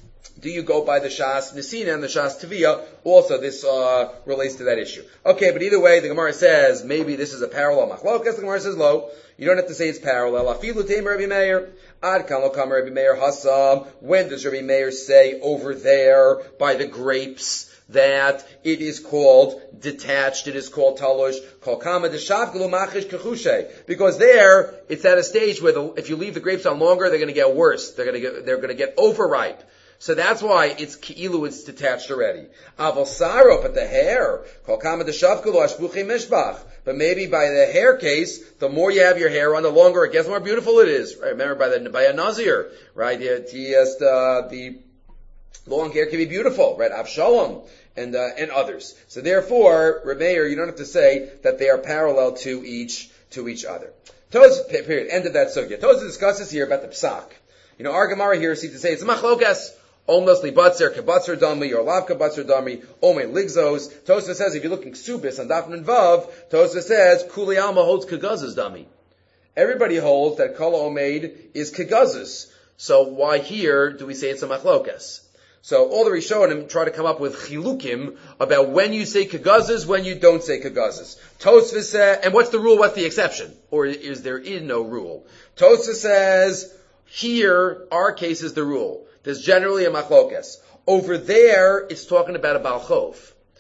S1: do you go by the Shas Nesina and the Shas Teviyah? Also, this uh, relates to that issue. Okay, but either way, the Gemara says, maybe this is a parallel machlokas. The Gemara says, lo, you don't have to say it's parallel. Afilu Tamer Rabbi Meir. Ad kan lo kamer Rabbi Meir Hassam. When does Rabbi Meir say over there by the grapes that it is called detached, it is called talush, kol kama deshav gelu machish kechushe? Because there, it's at a stage where the, if you leave the grapes on longer, they're going to get worse. They're going to get, they're going to get overripe. So that's why it's ki'ilu, it's detached already. Aval saro, but the hair, kol kama deshav gelu ashbuchi mishbach. But maybe by the hair case, the more you have your hair on, the longer it gets, the more beautiful it is. Right? Remember by the by a nazir, right? Yes, the, the long hair can be beautiful, right? Avshalom and uh, and others. So therefore, Remeir, you don't have to say that they are parallel to each to each other. Toz, period. End of that sugya. Toz discusses here about the psak. You know, our Gemara here seems to say it's a machlokas. Almost libatzer kebatzer dami or lav kebatzer dami ome ligzos. Tosfos says if you're looking subis on Daf and Vav, Tosfos says kuli alma holds kagazas dami. Everybody holds that kol omeid is kagazas. So why here do we say it's a machlokas? So all the Rishonim try to come up with chilukim about when you say kagazas, when you don't say kagazas. Tosfos says, and what's the rule? What's the exception? Or is there is no rule? Tosfos says here our case is the rule. There's generally a machlokas. Over there, it's talking about a balchov.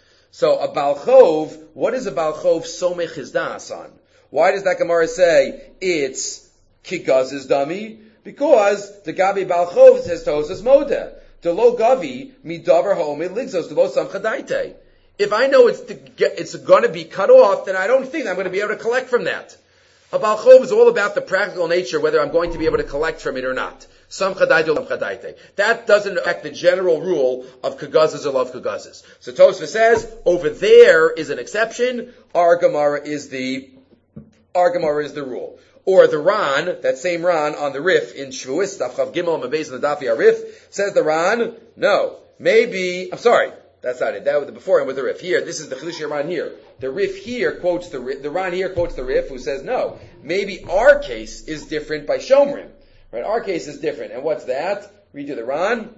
S1: So a balchov, what is a balchov somech hizdas on? Why does that Gemara say it's kigaz's dummy? Because the gabi balchov says tosas moda. The lo gavi midavar ha'omid ligzos the lo samchadaite. If I know it's to get, it's going to be cut off, then I don't think I'm going to be able to collect from that. A balchov is all about the practical nature, whether I'm going to be able to collect from it or not. Some chadaite, some chadaite. That doesn't affect the general rule of kagazas or love kagazas. So Tosfos says, over there is an exception. Our Gemara is the, our Gemara is the rule. Or the Ran, that same Ran on the Rif in Shvuis, Daf Chav Gimel, Mabez and the Dafi Rif, says the Ran, no, maybe, I'm sorry, that's not it. That was the before and with the Rif. Here, this is the Chedush Ran here. The Rif here quotes the Rif, the Ran here quotes the Rif, who says no, maybe our case is different by Shomrim. Right, our case is different. And what's that? Read you the Ran.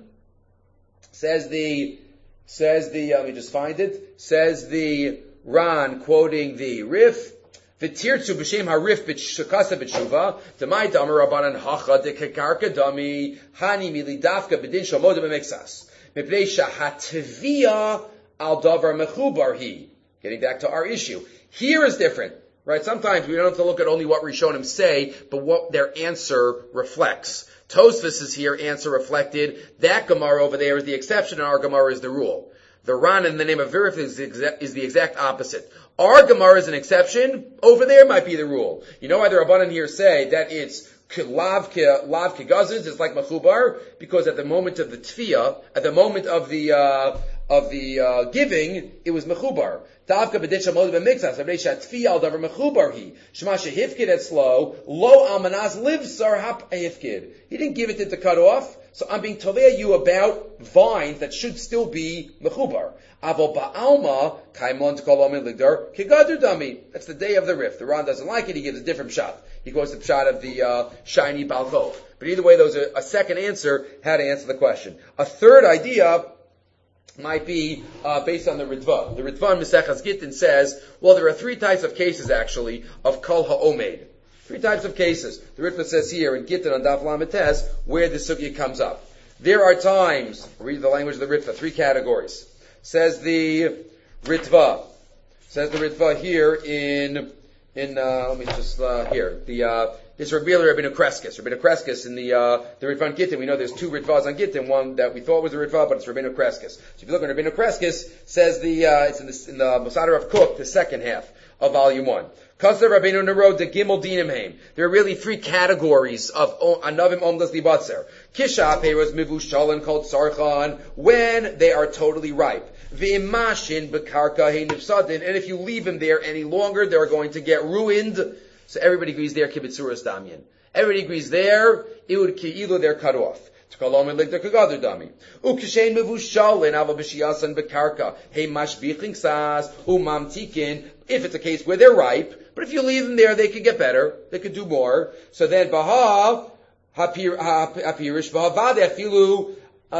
S1: Says the, says the, uh, let me just find it. Says the Ran quoting the Rif. V'tirtzu b'shem harif b'shukasa b'tshuva. D'mai damer rabbanan hacha de'kekarka dami. Hani milidavka b'din shomoda b'mexas. Mipnei shahatvia al davar mechubar hi. Getting back to our issue. Here is different. Right? Sometimes we don't have to look at only what Rishonim say, but what their answer reflects. Tosfos' here answer reflected. That Gemara over there is the exception, and our Gemara is the rule. The Ran in the name of Virif is, is the exact opposite. Our Gemara is an exception. Over there might be the rule. You know why the Rabbanan here say that it's lav kegazes, it's like machubar, because at the moment of the tfiyah, at the moment of the uh, of the uh, giving, it was mechubar. Davka b'ditcha moed b'mixas, avnei shatfiyah al davar mechubar hi. Shema shehifkid etzlo, lo almanas liv sar hap hifkid. He didn't give it to, to cut off, so I'm being tolea you about vines that should still be mechubar. Avo ba'alma, kaimon t'kolom ligdar, kigadu dami. That's the day of the Rif. The Ran doesn't like it, he gives a different shot. He goes to the shot of the uh, shiny balchov. But either way, those are a second answer how to answer the question. A third idea might be uh, based on the Ritva. The Ritva in Mesechas Gittin says, well, there are three types of cases, actually, of kol ha'omed. Three types of cases. The Ritva says here in Gittin on Daf Lamed Tes where the sugya comes up. There are times, read the language of the Ritva, three categories. Says the Ritva. Says the Ritva here in... In uh, let me just uh, here the uh, this Rabbi Rabbeinu Kreskis, Rabbeinu Kreskis in the uh, the Ritva on Gittin. We know there's two Ritvas on Gittin. One that we thought was the Ritva, but it's Rabbeinu Kreskis. So if you look at Rabbeinu Kreskis, says the uh, it's in the in the Masada of Cook, the second half of volume one. Kasser Rabbeinu Nero de Gimel Dinim Haim. There are really three categories of Anavim Omdas Libatzer. Kisha Peiros Mivushalan called Sarchan, when they are totally ripe. V'imashin Bekarka Hein Nifsadin, and if you leave them there any longer, they're going to get ruined. So everybody agrees there, Kibitzuras Damyan. Everybody agrees there, it would Ki'ilu, they're cut off. If it's a case where they're ripe, but if you leave them there, they could get better, they could do more. So then, Baha, Hapirish, Vahavadeh, Filu,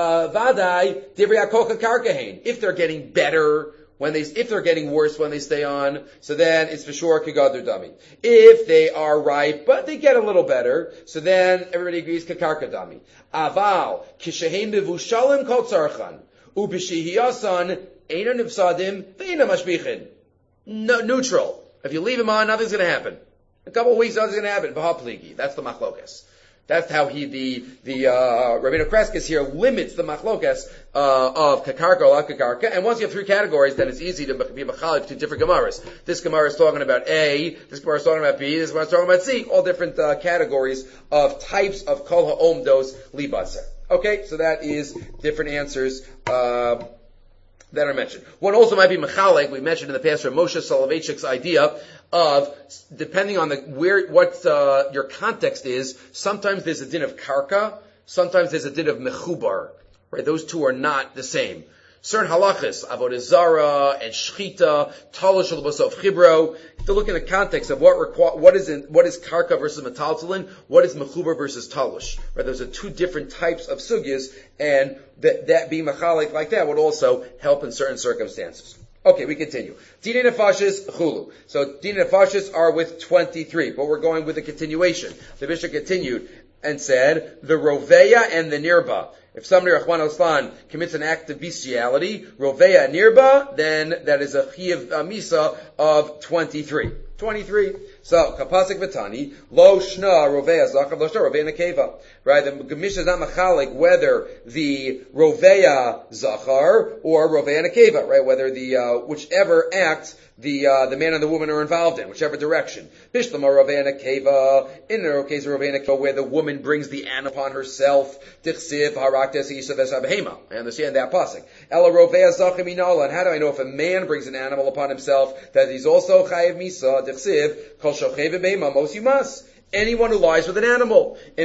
S1: Vadai, Divrei HaKocha Karkahain. If they're getting better, when they, if they're getting worse when they stay on, so then it's for sure Kigadur Dami. If they are ripe, but they get a little better, so then everybody agrees Kakarka Dami. Aval, Kishaheim Bivushalim Kol Tzarchan, Ubishihiyasan, Eina Nivsadim, Veina Mashbichin. No, neutral. If you leave him on, nothing's gonna happen. A couple of weeks, nothing's gonna happen. Bahapligi. That's the machlokas. That's how he, the, the, uh, Rabbeinu Kreskes here limits the machlokas, uh, of kakarka or la kakarka. And once you have three categories, then it's easy to be machalik to different gemaras. This gemara is talking about A, this gemara is talking about B, this gemara is talking about C, all different, uh, categories of types of kol ha'om dos libatzer. Okay, so that is different answers, uh, that are mentioned. One also might be mechalek. We mentioned in the past from Moshe Soloveitchik's idea of, depending on the where what uh, your context is. Sometimes there's a din of karka. Sometimes there's a din of mechubar. Right? Those two are not the same. Certain halachas, avodah zara and shchita, talosh l'basov chibro. You have to look in the context of what requ- what is in, what is karka versus metaltalin, what is mechubar versus talosh. Right? Those are two different types of sugyas, and that, that being machalik like that would also help in certain circumstances. Okay, we continue. Dinei nefashis chulu. So dinei nefashis are with twenty-three, but we're going with a continuation. The Mishnah continued and said the roveya and the nirba. If somebody, Rachman al-Islan, commits an act of bestiality, roveya nirba, then that is a chiyav uh, misa of twenty-three. twenty-three. So, kapasik v'tani, lo shna roveya zachar, lo shna roveya nekeva. Right? The Mishnah is not machalik whether the roveya zachar or roveya nekeva, right? Whether the, uh, whichever act the, uh, the man and the woman are involved in, whichever direction. Bishlama roveya nekeva, in the case of roveya nekeva, where the woman brings the animal upon herself, tichsiv haraktes isa vesabhema. I understand that pasik. Ela roveya zachar minala, and how do I know if a man brings an animal upon himself that he's also chayiv misa, tichsiv, kol shochev behema, mos you must. Anyone who lies with an animal. If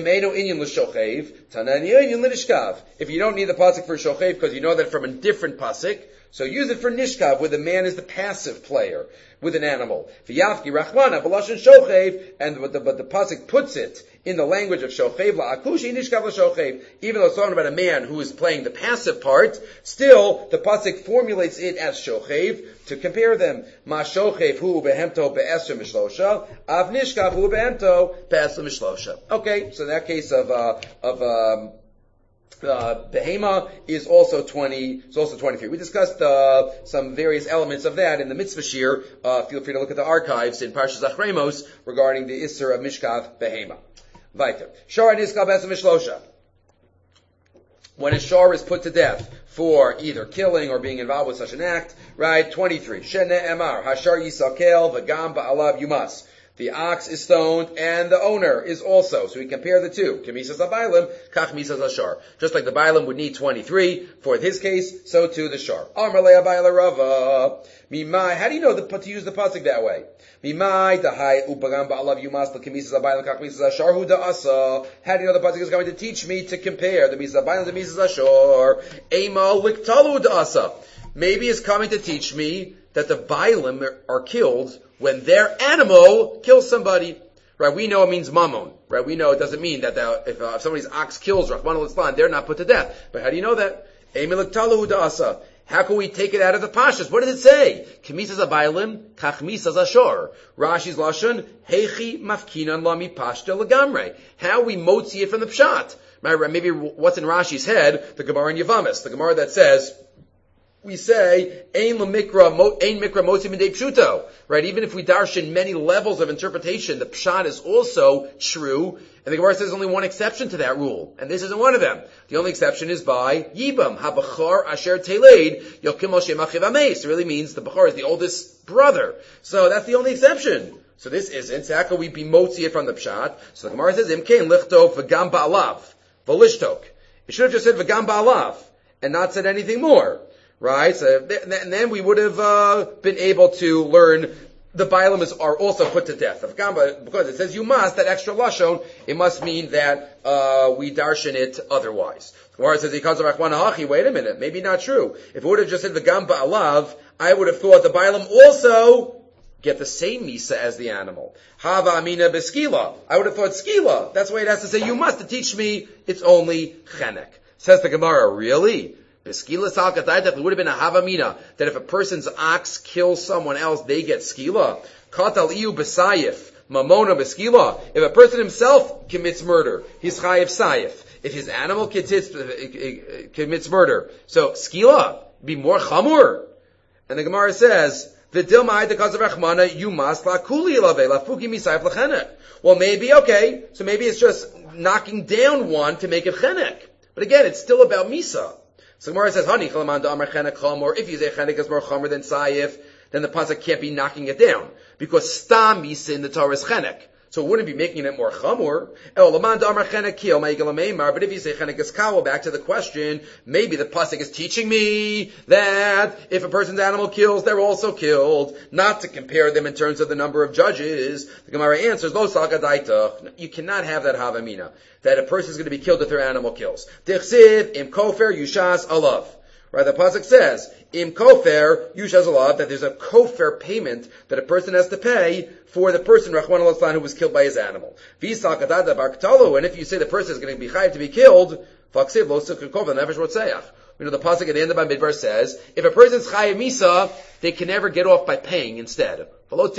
S1: you don't need the pasuk for shochev because you know that from a different pasuk, so use it for nishkav, where the man is the passive player with an animal. V'yafki rachmana v'lashon shochev, and but the, but the pasuk puts it in the language of shochev la'akushi nishkav la'shochev. Even though it's talking about a man who is playing the passive part, still the pasuk formulates it as shochev to compare them. Ma shochev hu behemto be'esr mishlosha, av nishkav hu behemto be'esr mishlosha. Okay, so in that case of uh, of um, Uh, behema is also twenty, it's also twenty-three. We discussed, uh, some various elements of that in the mitzvah shir. Uh, feel free to look at the archives in Parshas Achremos regarding the Isser of Mishkav behema. Weiter. Shar niskav be'esr mishlosha. When a shar is put to death for either killing or being involved with such an act, right? twenty-three. Shene emar, hashar yisakel v'gam ba'alav yumas. The ox is stoned, and the owner is also. So we compare the two. Kemisas habaylim, kach misas hashar. Just like the baylim would need twenty-three for his case, so too the shar. Amarle habayla rava. Mimai, how do you know the, to use the pasuk that way? Mimai dahai upagam ba'alav yumas kemisas habaylim kach misas hashar hu da'asa. How do you know the pasuk is going to teach me to compare the misas habaylim to misas hashar? Ema liktalu da'asa. Maybe it's coming to teach me that the baylim are killed when their animal kills somebody. Right, we know it means mammon. Right, we know it doesn't mean that the, if, uh, if somebody's ox kills Rahman al-Islam, they're not put to death. But how do you know that? How can we take it out of the pashas? What does it say? Kemisas habaylim, kach misas hashor. Rashi's lashon, heichi mafkinan lami pashta legamre. How we motzi it from the pshat. Right, maybe what's in Rashi's head, the Gemara in Yavamis, the Gemara that says, we say, Ein Mikra, Ein Mikra Motzi Midei Pshuto. Right? Even if we darshan many levels of interpretation, the pshat is also true. And the Gemara says there's only one exception to that rule. And this isn't one of them. The only exception is by Yibam. HaBachar Asher Teleid Yokim Al Shem Achiv Ameis. It really means the Bachar is the oldest brother. So that's the only exception. So this isn't. So how can we be motzi it from the pshat? So the Gemara says, Imkein Lichtov V'gam Ba'alav. V'lishtok. It should have just said V'gam Ba'alav. And not said anything more. Right? So th- and then we would have uh, been able to learn the Bailam is, are also put to death. Because it says you must, that extra lashon, it must mean that uh, we darshan it otherwise. Or it says, wait a minute, maybe not true. If it would have just said the gam ba'alav, I would have thought the Bailam also get the same misa as the animal. Hava amina beskila. I would have thought skila. That's why it has to say you must. To teach me, it's only chenek. Says the Gemara, really? Skila salkataytach, it would have been a havamina that if a person's ox kills someone else, they get skila. Katal iu besayif, mamona beskila. If a person himself commits murder, he's chayiv sayif. If his animal commits, commits murder, so skila be more chamur. And the Gemara says, the dilmai because of rachmana, you must la kuli lave la fuki misayif lachenek. Well, maybe okay, so maybe it's just knocking down one to make it chenek. But again, it's still about misa. So Gemara says, "Hani chalaman da amar chenek cham," or if you say chenek is more chamer than sayif, then the pasuk can't be knocking it down because stam misa in the Torah is chenek, so it wouldn't be making it more chamor. Elaman da amar chenek kil ma'igel meimar. But if you say chenek is kawel, back to the question, maybe the pasuk is teaching me that if a person's animal kills, they're also killed, not to compare them in terms of the number of judges. The Gemara answers, "Lo salkadaita." You cannot have that havamina that a person is going to be killed if their animal kills. Dichsiv im kofer yushas alav. Right, the pasuk says im kofer yushas alav, that there's a kofer payment that a person has to pay for the person Rachman al who was killed by his animal. V'isal kadada barktalu, and if you say the person is going to be chayiv to be killed, faksiv lo sukh kofer nefesh rotzeach. You know, the pasuk at the end of Bamidbar says, if a person's chayiv misa, they can never get off by paying instead. There's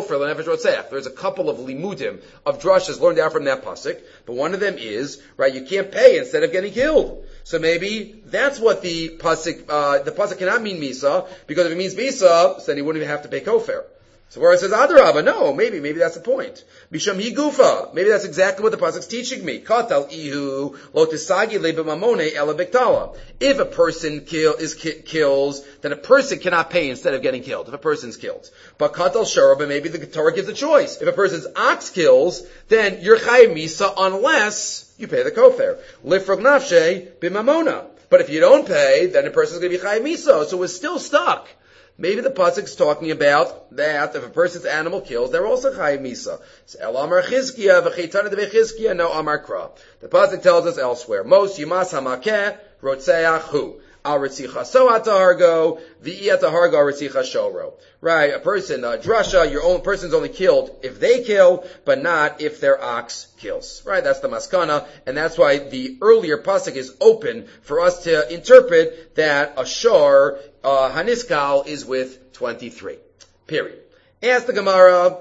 S1: a couple of limudim of drashas learned out from that pasuk, but one of them is, right, you can't pay instead of getting killed. So maybe that's what the pasuk, uh, the pasuk cannot mean misa, because if it means misa, then he wouldn't even have to pay kofer. So where it says Adarabba, no, maybe, maybe that's the point. Bisham Higufa, maybe that's exactly what the pasuk's teaching me. Katal ihu lo tisagi lebemamone ela biktala. If a person kill, is ki- kills, then a person cannot pay instead of getting killed, if a person's killed. But katal sharaba, maybe the Torah gives a choice. If a person's ox kills, then you're chayiv misa unless you pay the kofer. Lifrog nafshe bimamona. But if you don't pay, then a person's going to be chayiv misa, so we're still stuck. Maybe the pasuk's talking about that if a person's animal kills, they're also chayiv misa. So el amar chizkiya v'cheitana de v'chizkiya no amar kra. The pasuk tells us elsewhere. Most yimas hamakeh rotzeach hu. Al ritzicha so atahargo v'i atahargo al ritzicha shoro. Right, a person, a drasha, your own person's only killed if they kill, but not if their ox kills. Right, that's the maskana, and that's why the earlier pasuk is open for us to interpret that a shor, uh, haniskal, is with twenty-three. Period. Ask the Gemara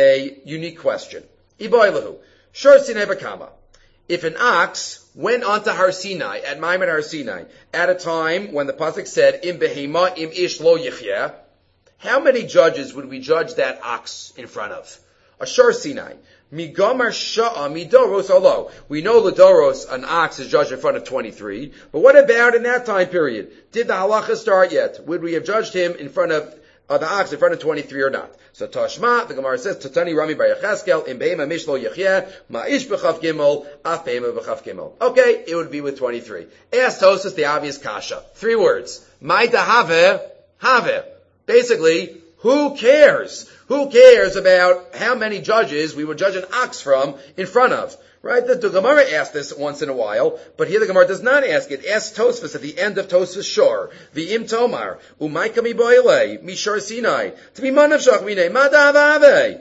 S1: a unique question. Iboilahu, shor sinai bakama. If an ox went onto Har Sinai, at Maimon Har Sinai, at a time when the pasuk said, Im behema im ish lo yichyeh, how many judges would we judge that ox in front of? A Shor Sinai. Migamar sha'a midoros alo. We know Ladoros, an ox, is judged in front of twenty-three, but what about in that time period? Did the halacha start yet? Would we have judged him in front of uh, the ox in front of twenty-three or not? So Tashma, the Gemara says, Tatani Rami Bar Yecheskel, Im behema mish lo yichyeh, ma'ish b'chaf gimel, af behema b'chaf gimel. Okay, it would be with twenty-three. Ask Tosas the obvious kasha. Three words. Ma'ita have, have. Basically, who cares? Who cares about how many judges we would judge an ox from in front of? Right? The, the Gemara asked this once in a while, but here the Gemara does not ask it. Ask Tosfos at the end of Tosfos Shor. The Im Tomar. Umayka mi boile. Mi Shor Sinai. To be manav shach mine. Madavave.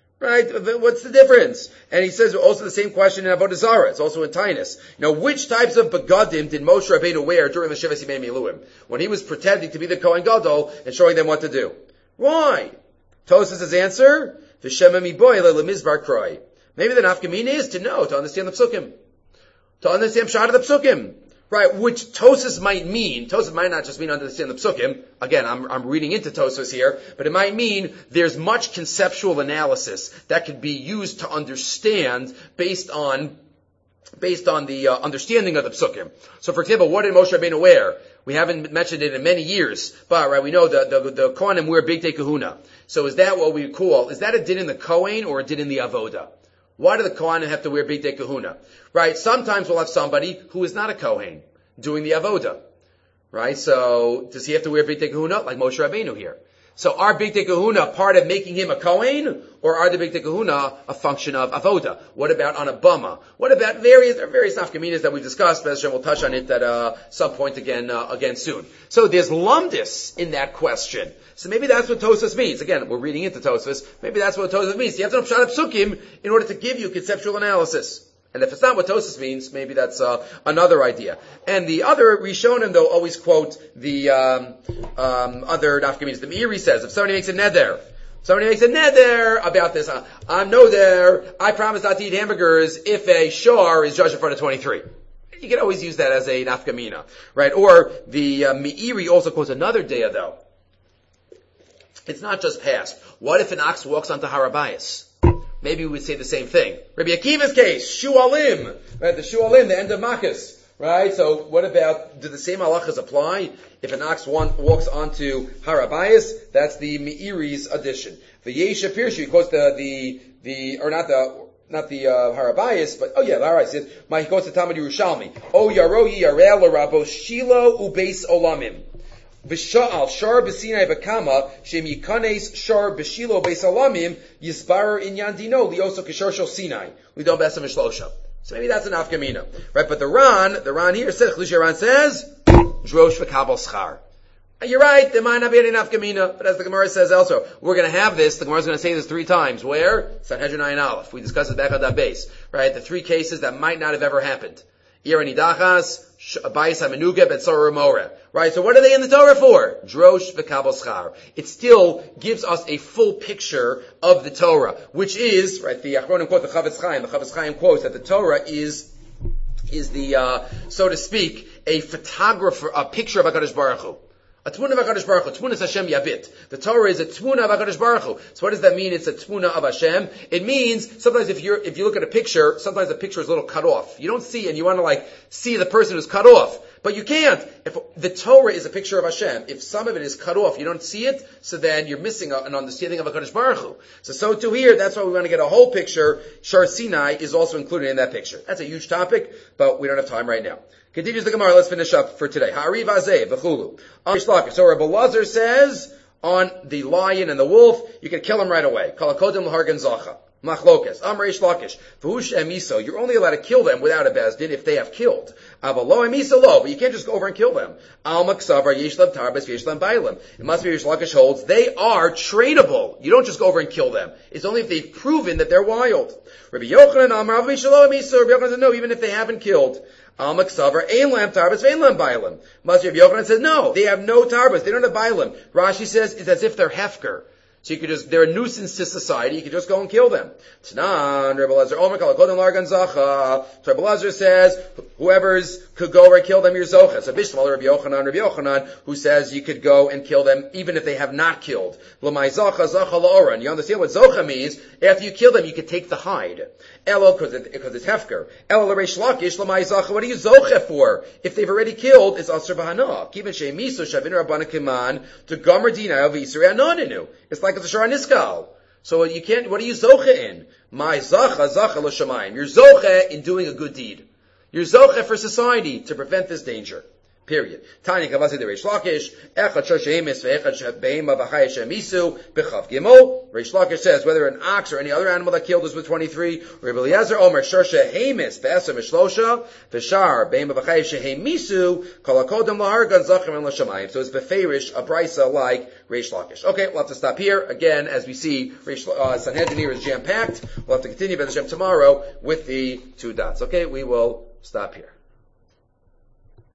S1: Right? What's the difference? And he says also the same question in Avodah Zarah. It's also in Tainus. Now, which types of begadim did Moshe Rabbeinu wear during the Shivas Yimei Miluim? When he was pretending to be the Kohen Gadol and showing them what to do. Why? Tosas' answer, V'shema mi boile lemizbar kroi. Maybe the nafkamina is to know, to understand the psukim. To understand pshat of the psukim. Right, which Tosas might mean. Tosas might not just mean understand the psukim. Again, I'm, I'm reading into Tosas here, but it might mean there's much conceptual analysis that could be used to understand based on, based on the uh, understanding of the psukim. So for example, what did Moshe Rabbeinu wear? We haven't mentioned it in many years, but right, we know the, the, the Kohanim wear Bigdei Kahuna. So is that what we call, is that a din in the Kohen or a din in the Avoda? Why do the Kohanim have to wear Bigdei Kahuna? Right? Sometimes we'll have somebody who is not a Kohen doing the Avoda. Right? So, does he have to wear Bigdei Kahuna? Like Moshe Rabbeinu here. So, are Bigdei Kahuna part of making him a Kohen? Or are the Bigdei Kahuna a function of Avoda? What about on a Bama? What about various, there are various nafkaminas that we've discussed, but we'll touch on it at uh, some point again, uh, again soon. So, there's lumdus in that question. So maybe that's what Tosas means. Again, we're reading into Tosas. Maybe that's what Tosas means. You have to know Pshat Psukim in order to give you conceptual analysis. And if it's not what Tosas means, maybe that's uh, another idea. And the other Rishonim, though, always quote the um, um, other nafkaminas. The Meiri says, if somebody makes a neder, somebody makes a neder about this, uh, I'm no there, I promise not to eat hamburgers if a shor is judged in front of twenty-three. You can always use that as a nafkamina, right? Or the uh, Meiri also quotes another daya, though. It's not just past. What if an ox walks onto Harabayas? Maybe we would say the same thing. Rabbi Akiva's case, Shualim, right? The Shualim, the end of Makkos, right? So what about, do the same halachas apply? If an ox one, walks onto Harabayas, that's the Meiri's addition. The Yesha Pirshu, he quotes the, the, the, or not the, not the, uh, Harabayas, but, oh yeah, the Harabayas, he says, he quotes the Talmud Yerushalmi. O Yaroi Yarel Rabo Shilo Ubeis Olamim. V'sha'al shar b'sinai b'kama shem yikanes shar b'shilo b'salamim yisbar inyan dino lioso kishar shel Sinai lidon b'esam v'shlosha. So maybe that's an afkamina, right? But the Ran, the Ran here says, Chlusha Ran says, drosh v'kabel schar. You're right, there might not be any nafkamina, but as the Gemara says elsewhere, we're going to have this. The Gemara is going to say this three times. Where? Sanhedrin Ayin Aleph. We discussed it back on that base, right? The three cases that might not have ever happened. Irani Dachas, Bayis HaMenugah, Ben Sorah Moreh. Right, so what are they in the Torah for? Drosh v'kabel schar. It still gives us a full picture of the Torah, which is, right, the Achronim quote the Chavetz Chaim. The Chavetz Chaim quotes that the Torah is, is the, uh, so to speak, a photographer, a picture of HaKadosh Baruch Hu. A tmuna of HaKadosh Baruch Hu. Tmuna is Hashem Yavit. The Torah is a tmuna of HaKadosh Baruch Hu. So what does that mean? It's a tmuna of Hashem. It means sometimes if you're, if you look at a picture, sometimes the picture is a little cut off. You don't see and you want to like see the person who's cut off. But you can't. If the Torah is a picture of Hashem, if some of it is cut off, you don't see it, so then you're missing an understanding of HaKadosh Baruch Hu. So, so too here, that's why we want to get a whole picture. Shar Sinai is also included in that picture. That's a huge topic, but we don't have time right now. Continues the Gemara, let's finish up for today. Ha'ariv azeh, v'chulu. So Rabbi Lazar says, on the lion and the wolf, you can kill him right away. Kalakodim l'hargan zacha. Machlokas. Amrei shlakish. V'hush emiso. You're only allowed to kill them without a bezdin if they have killed. Avalo emisa lo. But you can't just go over and kill them. Al maksavar yeshlam tarbas yeshlam bailim. It must be Rish Lakish holds. They are tradable. You don't just go over and kill them. It's only if they've proven that they're wild. Rabbi Yochanan Amar Rabbi Shalo emisa. Rabbi Yochanan says no, even if they haven't killed. Al maksavar ein lam tarbas vein lam bailim. Must be Rabbi Yochanan says no, they have no tarbas. They don't have bailim. Rashi says it's as if they're hefker. So you could just, they're a nuisance to society, you could just go and kill them. Tanan, Rebbe Lezer, Omer Kala Kodem Largan Zacha. So Rebbe Lezer says, whoever's could go over and kill them, you're Zocha. So Bishmal, Rebbe Yochanan, Rebbe Yochanan, who says you could go and kill them even if they have not killed. L'mai Zacha, Zacha La'oran. You understand what Zocha means? After you kill them, you could take the hide. Elo, because it, it's Hefker. Elo L'reish Lakish, L'mai Zacha, what are you Zocha for? If they've already killed, it's Asr B'Hana. Kivin Shei Miso, Shavin Rabbana Kiman, to Gomer Dina, V'Yisrei Anoninu. It's like it's a Shara Niskal. So you can't, what are you Zocha in? My Zacha, Zacha L'Shamayim. You're Zocha in doing a good deed. You're Zocha for society to prevent this danger. Period. Tani Kavasi de Reish Lakish, Echad Shoshemis, Ve'echad Behema V'chaya Shemisu, B'chav Gimel. Reish Lakish says, whether an ox or any other animal that killed us with twenty-three, Rebbe Eliezer Omer, Shoshe Hemis, Ve'esem Mishlosha, V'shar, Behema V'chaya Shemisu, Kolakodem Lahargan Zachem and L'Shamayim. So it's Beferish, a brisa like Reish Lakish. Okay, we'll have to stop here. Again, as we see, Reish, uh, Sanhedrin here is jam-packed. We'll have to continue, B'Hashem, tomorrow with the two dots. Okay, we will stop here.